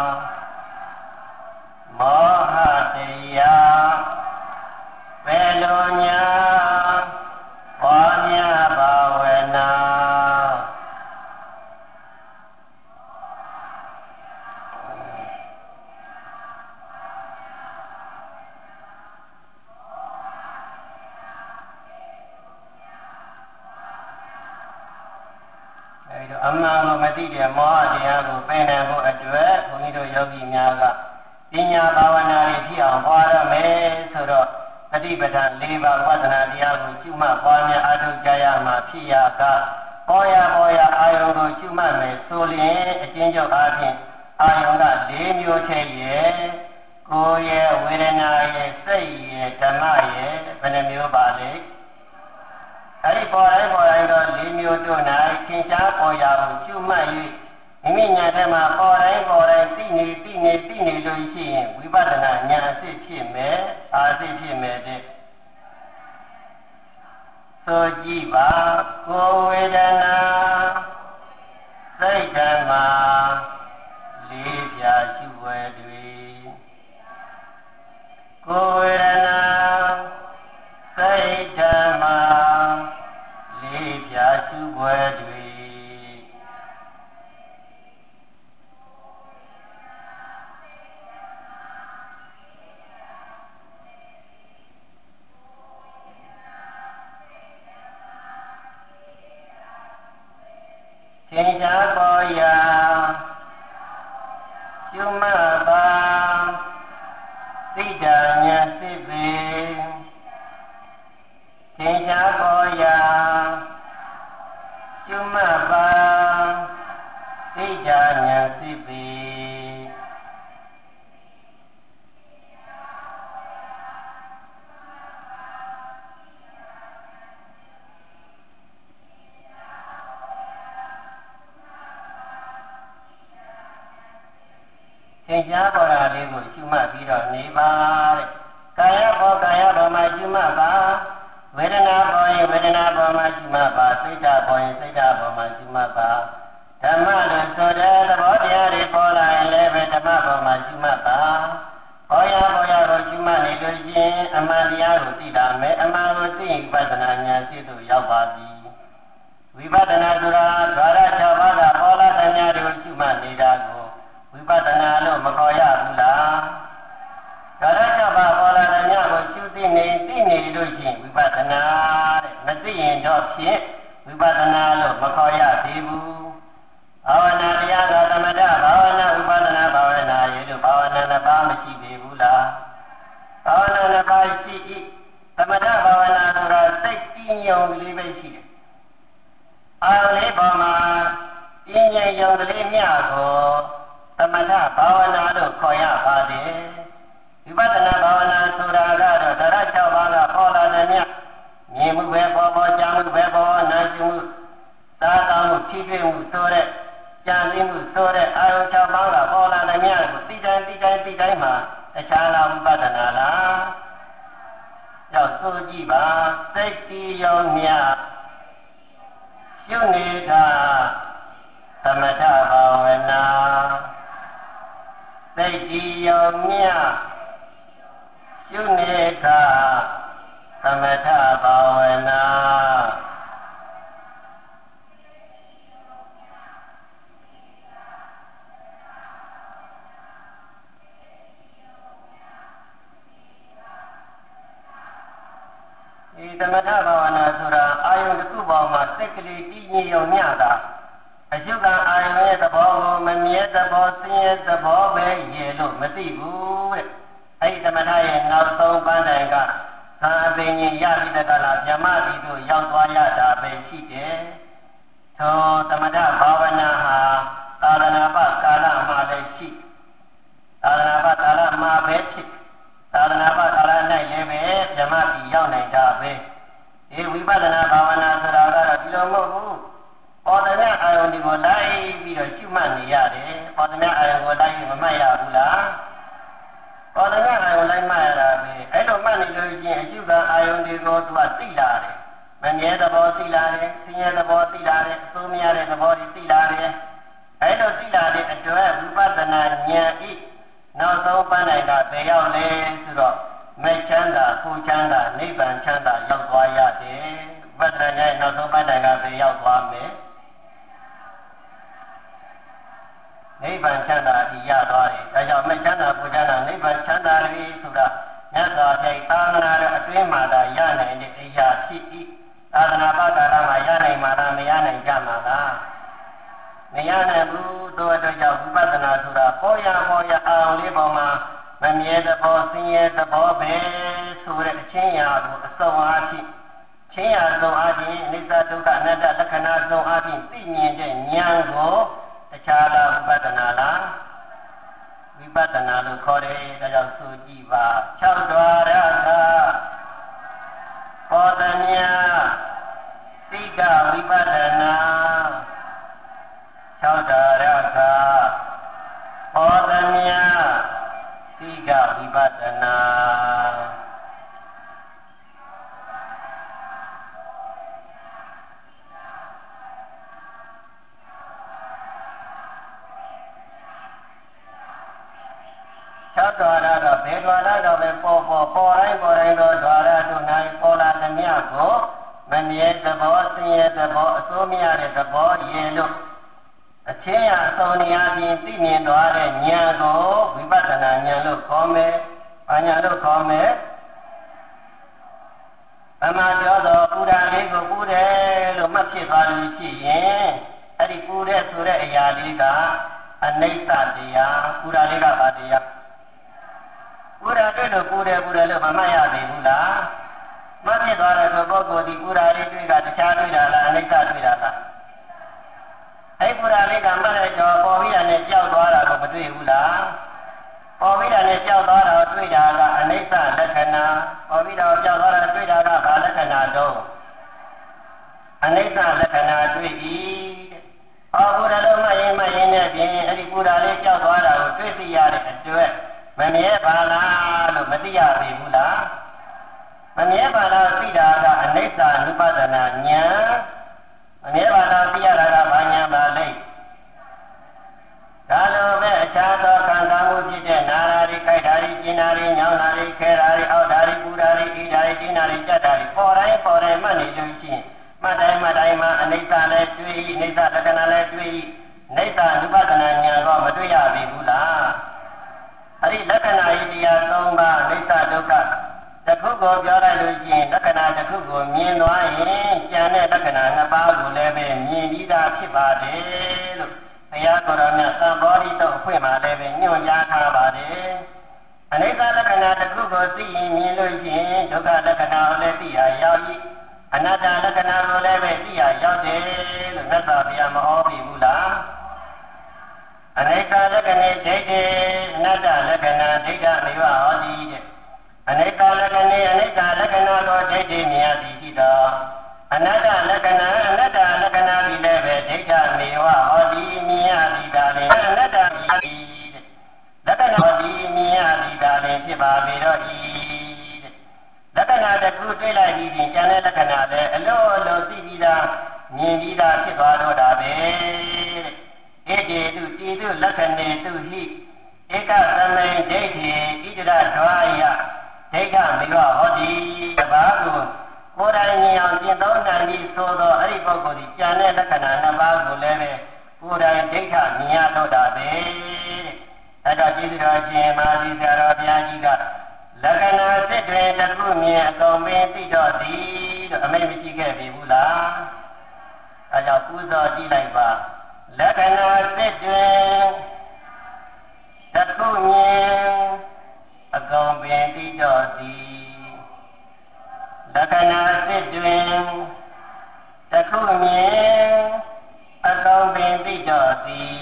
မောဟတရားဘယ်လိုညာပွားများဘာဝနာအဲဒီတော့အမှန်ကိုမသိတဲ့မောဟတရားကိုပယ်နိုင်ဖို့အတွက်ဘုန်းကြီးတို့ယောဂီများကပညာဘာဝနာတွေဖြစ်အောင်ဟောရမယ်ဆိုတော့သတိပဋ္ဌာန်၄ပါးဝဒနာတရားကိုကျุမှတ်ပွားများအားထုတ်ကြရမှာဖြစ်ရကပေါ်ရပေါ်ရအာယုံကိုကျุမှတ်မယ်ဆိုရင်အချင်းချုပ်အားဖြင့်အာယုံက၄မျိုးချဲ့ရဲ့ကိုယ်ရဲ့ဝေဒနာရဲ့စိတ်ရဲ့ဓမ္မရဲ့ဘယ်နှမျိုးပါလဲအဲဒီပေါ်တိုင်းပေါ်တိုင်းတော့၄မျိုးတို့၌သင်္ချာပေါ်ရကိုကျุမှတ်၍မိမိညာထဲမှာပေါ်တိုင်းပေါ်တိုင်းသိနေသိနေသိနေလို့ရှိရင်ဝိပဿနာဉာဏ်အစစ်ဖြစ်မယ်အာစစ်ဖြစ်မယ်တဲ့ဆိုကြည့်ပါကိုယ်ဝေဒနာစိတ်ဓမ္မလေးပြာရှုကိုယ်ဝေဒနာစိတ်ဓမ္မလေးပြာရှုပွဲတွေသင်္ချာပေါ်ရာရှုမှတ်ပါသိတ္တဉာဏ်စိပေသင်္ချာပေါ်ရာရှုမှတ်ပါသိတ္တဉာဏ်စိပေသင်္ချာပေါ်ရာလေးကိုရှုမှတ်ပြီးတော့နေပါတဲ့ကာယပေါ်ကာယပေါ်မှာရှုမှတ်ပါဝေဒနာပေါ်ရင်ဝေဒနာပေါ်မှာရှုမှတ်ပါစိတ်ဓာတ်ပေါ်ရင်စိတ်ဓာတ်ပေါ်မှာရှုမှတ်ပါဓမ္မလို့ဆိုတဲ့သဘောတရားတွေပေါ်လာရင်လည်းပဲဓမ္မပေါ်မှာရှုမှတ်ပါပေါ်ရပေါ်ရကိုရှုမှတ်နေလို့ရှိရင်အမှန်တရားကိုသိလာမယ်အမှန်ကိုသိရင်ဝိပဿနာဉာဏ်ရှိသို့ရောက်ပါပြီဝိပဿနာဆိုတာဓာရ၆ပါးကပေါ်လာတဲ့ဉာဏ်တွေကိုရှုမှတ်နေတာကိုဝိပဿနာလို့မခေါ်ရဘူးလားဓာရ၆ပါးပေါ်လာတဲ့ဉာဏ်ကိုရှုသိနေသိနေလို့ရှိရင်ဝိပဿနာတဲ့မသိရင်တော့ဖြင့်ဝိပဿနာလို့မခေါ်ရသေးဘူးဘာဝနာတရားကသမထဘာဝနာဥပဒနာဘာဝနာရေလို့ဘာဝနာနှစ်ပါးမရှိသေးဘူးလားဘာဝနာနှစ်ပါးရှိ၏သမထဘာဝနာဆိုတာစိတ်ကြည်ညိုလေးပဲရှိတယ်အာရုံလေးပေါ်မှာကြည်ငြိမ်ယုံကလေးမြကိုသမထဘာဝနာလို့ခေါ်ရပါတယ်ဝိပဿနာဘာဝနာဆိုတာကတော့ဓာတ်၆ပါးကပေါ်လာတဲ့မြမြင်မှုပဲပေါ်ပေါ်ကြားမှုပဲပေါ်နားရှိမှုသာသာမှုဖြည့်ပြည့်မှုဆိုတဲ့ကြံသိမှုဆိုတဲ့အာရုံ၆ပါးကပေါ်လာတဲ့မြကိုသိတိုင်းသိတိုင်းသိတိုင်းမှာတခြားလားဝိပဿနာလားရောက်ဆိုကြည့်ပါစိတ်တည်ရောမြရှုနေတာသမထဘာဝနာစိတ်တည်ရောမြရှုနေတာသမထဘာဝနာဒီသမထဘာဝနာဆိုတာအာယုန်တစ်ခုပေါ်မှာစိတ်ကလေးတည်ငြိမ်ရုံမျှတာအရှုခံအာယုန်ရဲ့သဘောကိုမမြဲသဘောဆင်းရဲသဘောပဲရေလို့မသိဘူးတဲ့အဲ့ဒီသမထရဲ့နောက်ဆုံးပန်းတိုင်ကသာအသိဉာဏ်ရပြီးတဲ့ကလာမြမတိတို့ရောက်သွားရတာပဲရှိတယ်ထိုသမထဘာဝနာဟာသာရဏပကာလမှာလည်းရှိသာရဏပကာလမှာပဲဖြစ်သာသနာ့ဘာသာရ၌လည်းပဲဓမ္မတိရောက်နိုင်တာပဲဒီဝိပဿနာဘာဝနာဆိုတာကတော့ဒီလိုမဟုတ်ဘူးပေါ်တဲ့အာယုန်ဒီကိုလိုက်ပြီးတော့ရှုမှတ်နေရတယ်ပေါ်တဲ့အာယုန်ကိုလိုက်ပြီးမမှတ်ရဘူးလားပေါ်တဲ့အာယုန်လိုက်မှတ်ရတာပဲအဲ့လိုမှတ်နေလို့ရှိရင်အရှုခံအာယုန်ဒီကိုသူကသိလာတယ်မမြဲသဘောသိလာတယ်ဆင်းရဲသဘောသိလာတယ်အဆိုးမရတဲ့သဘောတွေသိလာတယ်အဲ့လိုသိလာတဲ့အတွက်ဝိပဿနာဉာဏ်ဤနောက်ဆုံးပန်းနိုင်တာဘယ်ရောက်လဲဆိုတော့မဲ့ချမ်းသာကိုချမ်းသာနိဗ္ဗာန်ချမ်းသာရောက်သွားရတယ်ဝိပဿနာရဲ့နောက်ဆုံးပန်းနိုင်တာဘယ်ရောက်သွားမလဲနိဗ္ဗာန်ချမ်းသာဒီရသွားတယ်ဒါကြောင့်မဲ့ချမ်းသာကိုချမ်းသာနိဗ္ဗာန်ချမ်းသာပြီဆိုတာမြတ်စွာဘုရားသာသနာရဲ့အတွင်းမှာသာရနိုင်တဲ့အရာဖြစ်၏သာသနာ့ဘာသာလာမှာရနိုင်မှာလားမရနိုင်ကြမှာလားမရနိုင်ဘူးတို့အတွက်ကြောင့်ဝိပဿနာဆိုတာပေါ်ရပေါ်ရအောင်လေးပေါ်မှာမမြဲသဘောဆင်းရဲသဘောပဲဆိုတဲ့အချင်းရာကိုအစုံအားဖြင့်ချင်းရာစုံအားဖြင့်အနိစ္စဒုက္ခအနတ္တလက္ခဏာစုံအားဖြင့်သိမြင်တဲ့ဉာဏ်ကိုတခြားလားဝိပဿနာလားဝိပဿနာလို့ခေါ်တယ်ဒါကြောင့်ဆိုကြည့်ပါ၆ဓာရကပေါ်သမြသိကဝိပဿနာ၆ဓာရကပေါ်သမြသိကဝိပဿနာ၆ဓာရကဘယ်ဒွါရတော့ပဲပေါ်ပေါ်ပေါ်တိုင်းပေါ်တိုင်းသောဒွါရတို့၌ပေါ်လာသမျှကိုမမြဲသဘောဆင်းရဲသဘောအစိုးမရတဲ့သဘောရင်လို့အချင်းရအစုံနေရာချင်းသိမြင်သွားတဲ့ဉာဏ်ကိုဝိပဿနာဉာဏ်လို့ခေါ်မယ်။ဘာဉာဏ်လို့ခေါ်မယ်။အမှန်ပြောတော့ပူဓာလေးကိုပူတယ်လို့မှတ်ဖြစ်သွားလို့ရှိရင်အဲ့ဒီပူတဲ့ဆိုတဲ့အရာလေးကအနိစ္စတရားပူဓာလေးကဘာတရားပူဓာတွေ့လို့ပူတယ်ပူတယ်လို့မမှတ်ရသေးဘူးလားမှတ်ဖြစ်သွားတဲ့ပုဂ္ဂိုလ်ဒီပူဓာလေးတွေ့တာတခြားတွေ့တာလားအနိစ္စတွေ့တာလားအဲ့ပူဓာလေးကမှတ်လိုက်တော့ပေါ်ပြီးတာနဲ့ကြောက်သွားတာကိုမတွေ့ဘူးလားပေါ်ပြီးတာနဲ့ကြောက်သွားတာကိုတွေ့တာကအနိစ္စလက္ခဏာပေါ်ပြီးတော့ကြောက်သွားတာတွေ့တာကဘာလက္ခဏာတော့အနိစ္စလက္ခဏာတွေ့၏အော်ပူဓာလုံးမှရင်မှရင်နဲ့ပြင်အဲ့ဒီပူဓာလေးကြောက်သွားတာကိုတွေ့သိရတဲ့အတွက်မမြဲပါလားလို့မသိရသေးဘူးလားမမြဲပါလားသိတာကအနိစ္စ ानु ပဒနာဉာဏ်မမြဲပါလားသိရတာကဘာဉာဏ်ပါလဲဒါလိုပဲအခြားသောခံစားမှုဖြစ်တဲ့နာရာတွေခိုက်တာတွေကျင်တာတွေညောင်းတာတွေခဲတာတွေအောက်တာတွေပူတာတွေအေးတာတွေတင်းတာတွေကြက်တာတွေပေါ်တိုင်းပေါ်တိုင်းမှတ်နေလို့ရှိရင်မှတ်တိုင်းမှတ်တိုင်းမှာအနိစ္စလည်းတွေ့၏အနိစ္စလက္ခဏာလည်းတွေ့၏အနိစ္စ ानु ပဒနာဉာဏ်တော့မတွေ့ရသေးဘူးလားအဲ့ဒီလက္ခဏာဤတရား၃ပါးအနိစ္စဒုက္ခတစ်ခုကိုပြောလိုက်လို့ရှိရင်လက္ခဏာတစ်ခုကိုမြင်သွားရင်ကျန်တဲ့လက္ခဏာနှစ်ပါးကိုလည်းပဲမြင်ပြီးသားဖြစ်ပါတယ်လို့ဘုရားကိုယ်တော်မြတ်သံဃောဓိတော်အဖွင့်မှာလည်းပဲညွှန်ကြားထားပါတယ်အနိစ္စလက္ခဏာတစ်ခုကိုသိရင်မြင်လို့ရှိရင်ဒုက္ခလက္ခဏာကိုလည်းသိရရောက်၏အနတ္တလက္ခဏာကိုလည်းပဲသိရရောက်တယ်လို့မြတ်စွာဘုရားမဟောပြဘူးလားအနိစ္စလက္ခဏာဒိဋ္ဌိအနတ္တလက္ခဏာဒိဋ္ဌမေဝဟောတိတဲ့အနိစ္စလက္ခဏာအနိစ္စလက္ခဏာကိုဒိဋ္ဌိမြင်သည်ရှိသောအနတ္တလက္ခဏာအနတ္တလက္ခဏာဒီလည်းပဲဒိဋ္ဌမေဝဟောတိမြင်ရသည်ဒါလည်းအနတ္တဒီလက္ခဏာဒီမြင်ရသည်ဒါလည်းဖြစ်ပါပေတော့ဤလက္ခဏာတစ်ခုတွေ့လိုက်ပြီးကျန်တဲ့လက္ခဏာလည်းအလိုအလိုသိပြီးသားမြင်ပြီးသားဖြစ်သွားတော့တာပဲဣတိတုတိတုလက္ခဏေတုဟိဧကသမိန်ဒိဋ္ဌိဣတရဒွါယဒိဋ္ဌမေဝဟောတိတပါးကိုကိုယ်တိုင်မြင်အောင်ကျင့်သုံးနိုင်ပြီးဆိုတော့အဲ့ဒီပုဂ္ဂိုလ်ဒီကျန်တဲ့လက္ခဏာနှစ်ပါးကိုလည်းပဲကိုယ်တိုင်ဒိဋ္ဌမြင်ရတော့တာပဲအဲ့တော့ကျေးဇူးတော်ရှင်မာသီဆရာတော်ဘုရားကြီးကလက္ခဏာစစ်တွင်တစ်ခုမြင်အကုန်ပင်သိတော့သည်လို့အမိန့်မရှိခဲ့ပြီဘူးလားအဲကြောင့်ပူဇော်ကြည့်လိုက်ပါလက္ခဏာစစ်တွင်တစ်ခုမြင်အကုန်ပင်သိတော့သည်လက္ခဏာစစ်တွင်တစ်ခုမြင်အကုန်ပင်သိတော့သည်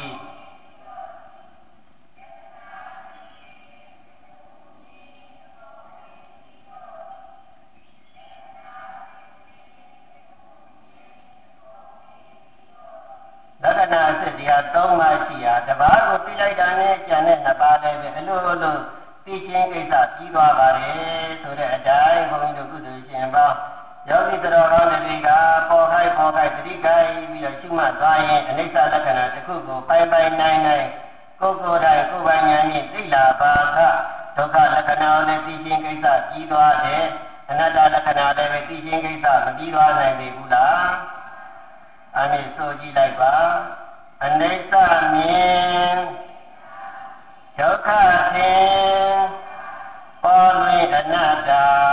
လက္ခဏာစစ်တရား၃ပါးရှိရာတပါးကိုသိလိုက်တာနဲ့ကျန်တဲ့နှစ်ပါးလည်းပဲအလိုလိုသိချင်းကိစ္စပြီးသွားပါတယ်ဆိုတဲ့အတိုင်းဘုန်းကြီးတို့ကုသိုလ်ရှင်ပေါင်းယောဂီတော်ကောင်းတွေကပေါ်ခိုက်ပေါ်ခိုက်တတိကိုင်းပြီးတော့ရှုမှတ်သွားရင်အနိစ္စလက္ခဏာတစ်ခုကိုပိုင်ပိုင်နိုင်နိုင်ကိုယ်ကိုယ်တိုင်ကိုယ်ပိုင်ဉာဏ်နဲ့သိလာပါကဒုက္ခလက္ခဏာနဲ့သိချင်းကိစ္စပြီးသွားတယ်အနတ္တလက္ခဏာလည်းပဲသိချင်းကိစ္စမပြီးသွားနိုင်ပြီဘူးလားအဲ့ဒီဆိုကြည့်လိုက်ပါအနိစ္စမြင်ဒုက္ခသင်ပေါ်လွင်အနတ္တ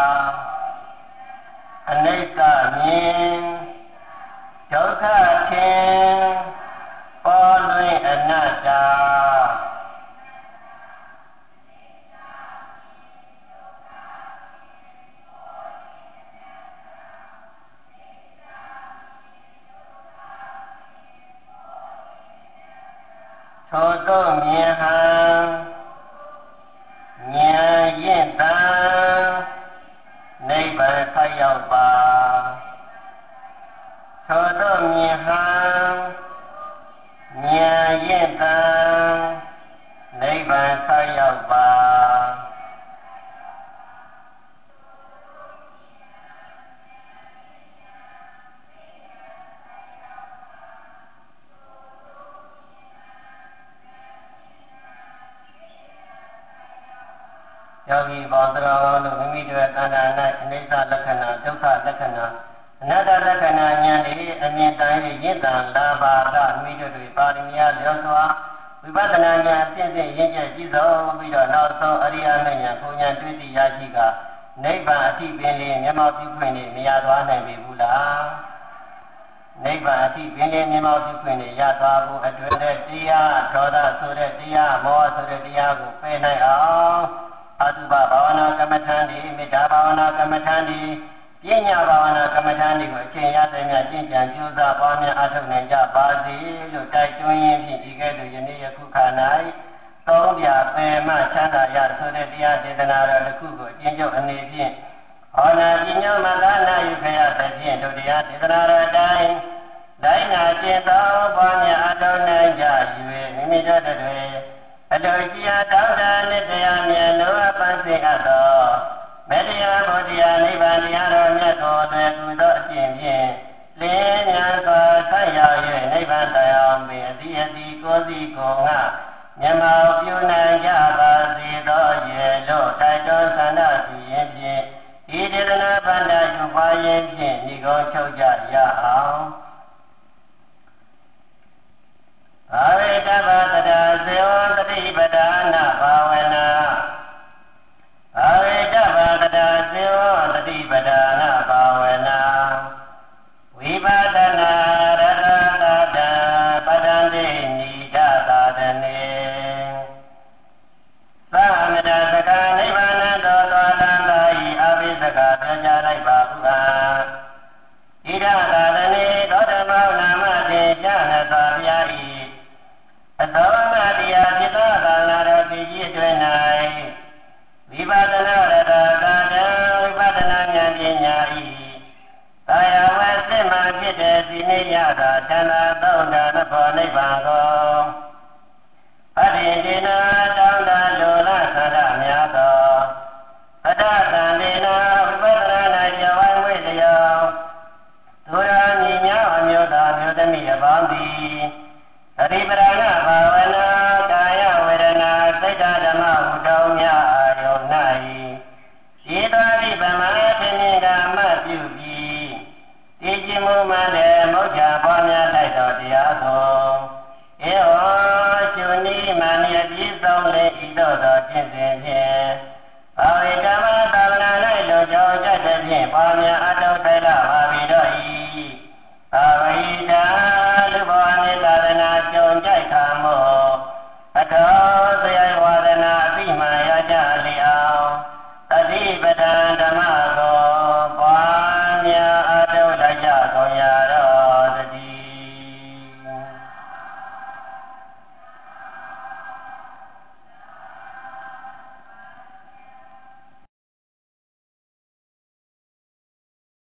အနိစ္စမြင်ဒုက္ခသင်ပေါ်လွင်အနတ္တထိုသို့မြင်ဟံဉာဏ်ရင့်တံနိဗ္ဗာန်ဆက်ရောက်ပါထိုသို့မြင်ဟံဉာဏ်ရင့်တံနိဗ္ဗာန်ဆက်ရောက်ပါဂီပေါင်းတော်တို့မိမိတို့သဏ္ဍာန်၌အိဋ္ဌလက္ခဏာဒုက္ခလက္ခဏာအနတ္တလက္ခဏာဉာဏ်ဤအမြင်တိုင်းရင့်တန်လာပါကမိတို့တွေပါရမီများလျော်စွာဝိပဿနာဉာဏ်အစဉ်စဉ်ရင့်ကျက်ကြည်ဆုံးပြီးတော့နောက်ဆုံးအရိယာမဉာဏ်ကိုဉာဏ်တွေ့သိရရှိကနိဗ္ဗာန်အထိပင်လေးမျက်မှောက်ပြုခွင့်နဲ့မရသွားနိုင်ပြီဘူးလားနိဗ္ဗာန်အထိပင်လေးမျက်မှောက်ပြုခွင့်နဲ့ရသွားဖို့အတွက်တဲ့တရားဒေါသဆိုတဲ့တရားမောဟဆိုတဲ့တရားကိုပယ်နိုင်အောင်အတုပဘာဝနာကမ္မထံဒီမေတ္တာဘာဝနာကမ္မထံဒီပညာဘာဝနာကမ္မထံဒီကိုအချိန်ရတဲ့များကျင့်ကြံကြိုးစားပွားများအားထုတ်နိုင်ကြပါစေလို့တိုက်တွန်းရင်းဖြင့်ဒီကဲ့သို့ယနေ့ယခုခါ၌သုံးပြပယ်မှချမ်းသာရဆိုတဲ့တရားဒေသနာတော်တစ်ခုကိုအကျဉ်းချုပ်အနေဖြင့်ဟောနာပညာမသာနာယူခရသဖြင့်တို့တရားဒေသနာတော်တိုင်းလိုက်နာကျင့်သောပွားများအားထုတ်နိုင်ကြ၍မိမိတို့တွေအတူကြည်အားတောင်းတနဲ့တရားမြတ်လိုအပ်ပန်းစေအပ်သောမေတ္တာဘုရားနိဗ္ဗာန်တရားတော်မြတ်ကိုအသွင်ကူသောအကျင့်ဖြင့်လင်းဉာဏ်စွာဆက်ရောက်၍နိဗ္ဗာန်တရားပင်အတိအတိကိုယ်စီကိုငါမြတ်မောပြုနိုင်ကြပါစေသောရေလို့တိုက်တွန်းဆန္ဒပြုရင်းဖြင့်ဒီဒေသနာပန္နယူပါရင်းဖြင့်ဒီကုန်းချုပ်ကြရအောင်ဘာဝေတဗ္ဗတတဇေဝတတိပဒာနာဘာဝနာဘာဝေတဗ္ဗတတဇေဝတတိပဒာနာဘာဝနာဝိပဿနာရတတတပဒံတိနိဒသာတနေသမတသကနိဗ္ဗာန်တော်သောလန္တာဤအဘိသကပြောကြားလိုက်ပါဘုရားဣဒသာတနေသောဓမ္မောနာမတေကျနသောဗျာဤအသောမတရားဖြစ်သောကာလတော်ပြည်ကြီးအတွင်၌ဝိပဿနာရတသာတံဝိပဿနာဉာဏ်ပညာဤကာယဝေစိမဖြစ်တဲ့ဒီနေ့ရတာသန္တာသုံးတာနဖောနိဗ္ဗာန်ကိုအရိဒေနာတောင်းတလိုလားသရများသောအတ္တသံဒေနာဝိပဿနာ၌ကျော်ဝိုင်းဝိလျောသူရာညီညာအမျိုးသားမျိုးသမီးအပေါင်းသည်အရိပရဏဘာဝနာကာယဝေဒနာစိတ်ဓမ္မဟုတောင်းများအာယုန်၌ရှိသောဒီဗမသင်္င်္ဂမပြုပြီးတည်ခြင်းမူမှလည်းမௌချပွားများလိုက်တော်တရားဆုံးဧဝံရှင်နိမန္နိပြည့်စုံလေဤသို့သောကျင့်စဉ်ဖြင့်ဘာဝေဓမ္မသာသနာ၌လိုကြောကြတဲ့ဖြင့်ပွားများအထောက်ထိုက်လာပါပြီတော့ဤဘာဝေဓလူဘောနိသာသနာကြုံကြိုက်ခါ